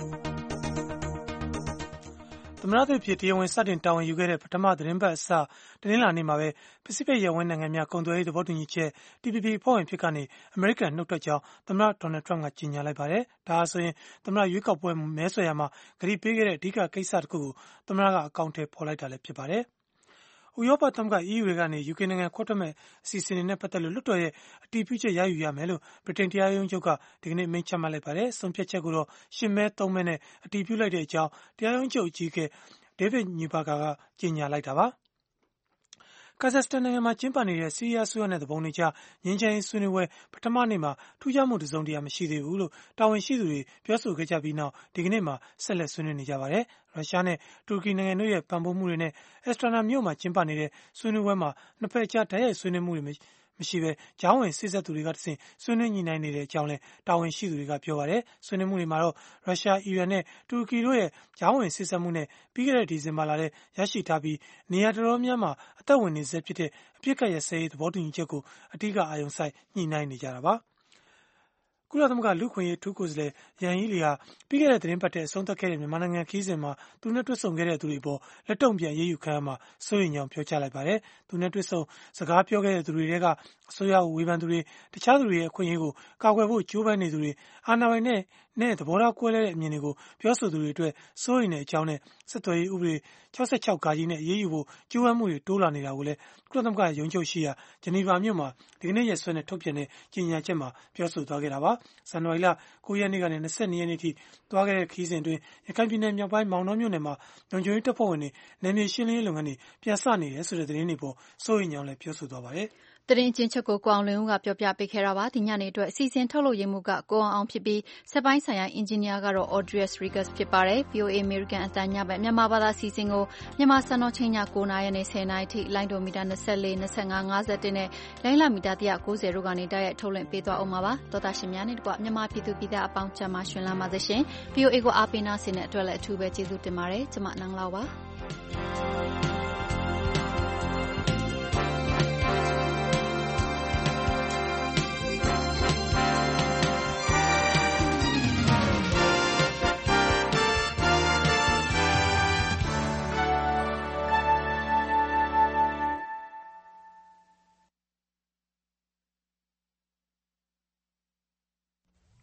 သမ္မတသစ်ဖြစ်တရားဝင်စတင်တာဝန်ယူခဲ့တဲ့ပထမသတင်းပတ်အစတနင်္လာနေ့မှာပဲပစိဖိတ်ရပ်ဝန်းနိုင်ငံများကုန်သွယ်ရေးသဘောတူညီချက် TPP ဖွဲ့ဝင်ဖြစ်ကနေအမေရိကန်နှုတ်ထွက်ကြောင်းသမ္မတဒေါ်နယ်ထရမ့်ကကြေညာလိုက်ပါတယ်။ဒါဟာဆိုရင်သမ္မတရွေးကောက်ပွဲမဲဆွယ်ရာမှာကတိပေးခဲ့တဲ့အဓိကကိစ္စတစ်ခုကိုသမ္မတကအကောင့်ထဲပေါ်လိုက်တာလည်းဖြစ်ပါတယ်။ဥရောပသမဂ္ဂ EU တွေကနေ UK နိုင်ငံခွဲထွက်မဲ့အစီအစဉ်တွေနဲ့ပတ်သက်လို့လွှတ်တော်ရဲ့အတည်ပြုချက်ရယူရမယ်လို့ဗြိတိန်တရားရုံးချုပ်ကဒီကနေ့မိန့်ချမှတ်လိုက်ပါတယ်။ဆုံးဖြတ်ချက်ကိုတော့10မဲ3မဲနဲ့အတည်ပြုလိုက်တဲ့အကြောင်းတရားရုံးချုပ်အကြီးအကဲ David Neuberger ကကြေညာလိုက်တာပါ။ကာဇက်စတန်နိုင်ငံမှာကျင်းပနေတဲ့ဆီးရီးယားဆွေးနွေးတဲ့သဘောနဲ့ကြားငြိမ်းချမ်းရေးဆွေးနွေးပွဲပထမနေ့မှာထူးခြားမှုတစုံတရာမရှိသေးဘူးလို့တာဝန်ရှိသူတွေပြောဆိုခဲ့ကြပြီးနောက်ဒီကနေ့မှာဆက်လက်ဆွေးနွေးနေကြပါတယ်။ရုရှားနဲ့တူရကီနိုင်ငံတို့ရဲ့ပံ့ပိုးမှုတွေနဲ့အက်စထရာနာမြို့မှာကျင်းပနေတဲ့ဆွေးနွေးပွဲမှာနှစ်ဖက်ကြားတိုက်ရိုက်ဆွေးနွေးမှုတွေမရှိဘဲကြားဝင်စစ်ဆက်သူတွေကတဆင့်ဆွေးနွေးညှိနှိုင်းနေတဲ့အကြောင်းလည်းတာဝန်ရှိသူတွေကပြောပါတယ်။ဆွေးနွေးမှုတွေမှာတော့ရုရှား၊အီရန်နဲ့တူရကီတို့ရဲ့ကြားဝင်စစ်ဆက်မှုနဲ့ပြီးခဲ့တဲ့ဒီဇင်ဘာလထဲရရှိထားပြီးနေရာတော်တော်များများမှာအသက်ဝင်နေဆဲဖြစ်တဲ့အပစ်အခတ်ရပ်စဲရေးသဘောတူညီချက်ကိုအဓိကအာရုံစိုက်ညှိနှိုင်းနေကြတာပါ။ကုလသမဂ္ဂလူ့အခွင့်အရေးအထူးကိုယ်စားလှယ်ယန်ဟီလီဟာပြီးခဲ့တဲ့သတင်းပတ်ထဲအဆုံးသတ်ခဲ့တဲ့မြန်မာနိုင်ငံခရီးစဉ်မှာသူနဲ့တွေ့ဆုံခဲ့တဲ့သူတွေပေါ်လက်တုံ့ပြန်ရေးယူခံရမှာစိုးရိမ်ကြောင်းပြောကြားလိုက်ပါတယ်။သူနဲ့တွေ့ဆုံစကားပြောခဲ့တဲ့သူတွေထဲကအစိုးရကိုဝေဖန်သူတွေတခြားသူတွေရဲ့အခွင့်အရေးကိုကာကွယ်ဖို့ကြိုးပမ်းနေသူတွေအာဏာပိုင်နဲ့သဘောထားကွဲလွဲတဲ့အမြင်တွေကိုပြောဆိုသူတွေအတွက်စိုးရိမ်တဲ့အကြောင်းနဲ့ဆက်သွယ်ရေးဥပဒေ66ကာကြီးနဲ့အရေးယူဖို့ကြိုးပမ်းမှုတွေတိုးလာနေတာကိုလည်းကုလသမဂ္ဂရုံးချုပ်ရှိရာဂျနီဗာမြို့မှာဒီကနေ့ရက်စွဲနဲ့ထုတ်ပြန်တဲ့ကြေညာချက်မှာပြောဆိုသွားခဲ့တာပါ။ဇန်နဝါရီလ9ရက်နေ့ကနေ22ရက်နေ့ထိသွားခဲ့တဲ့ခရီးစဉ်အတွင်းရခိုင်ပြည်နယ်မြောက်ပိုင်းမောင်နှောမြို့နယ်မှာလုံခြုံရေးတပ်ဖွဲ့ဝင်တွေနယ်မြေရှင်းလင်းရေးလုပ်ငန်းတွေပြန်စနေတယ်ဆိုတဲ့သတင်းတွေပေါ်စိုးရိမ်ကြောင်းလည်းပြောဆိုသွားပါတယ်။သတင်းချင်းချုပ်ကိုကိုအောင်လင်းဦးကပြောပြပေးခဲ့တာပါဒီညနေအတွက်အစီအစဉ်ထုတ်လုပ်ရမှုကကိုအောင်ဖြစ်ပြီးစက်ပိုင်းဆိုင်ရာအင်ဂျင်နီယာကတော့ Audrey Rigas ဖြစ်ပါတယ် VOA American အတန်းညဘက်မြန်မာဘာသာအစီအစဉ်ကိုမြန်မာစံတော်ချိန်ည9:00နာရီနဲ့10:00နာရီထိလိုင်းဒိုမီတာ24 25 51နဲ့လိုင်းလာမီတာ190တို့ကနေတိုက်ရိုက်ထုတ်လွှင့်ပေးသွားအောင်ပါတော်တာရှင်များနဲ့တကွမြန်မာပြည်သူပြည်သားအပေါင်းကျန်းမာရှင်လန်းပါစေရှင် VOA ကိုအားပေးနာဆင်တဲ့အတွက်လည်းအထူးပဲကျေးဇူးတင်ပါတယ်ကျွန်မနန်းလောက်ပါ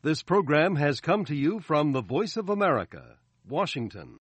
This program has come to you from the Voice of America, Washington.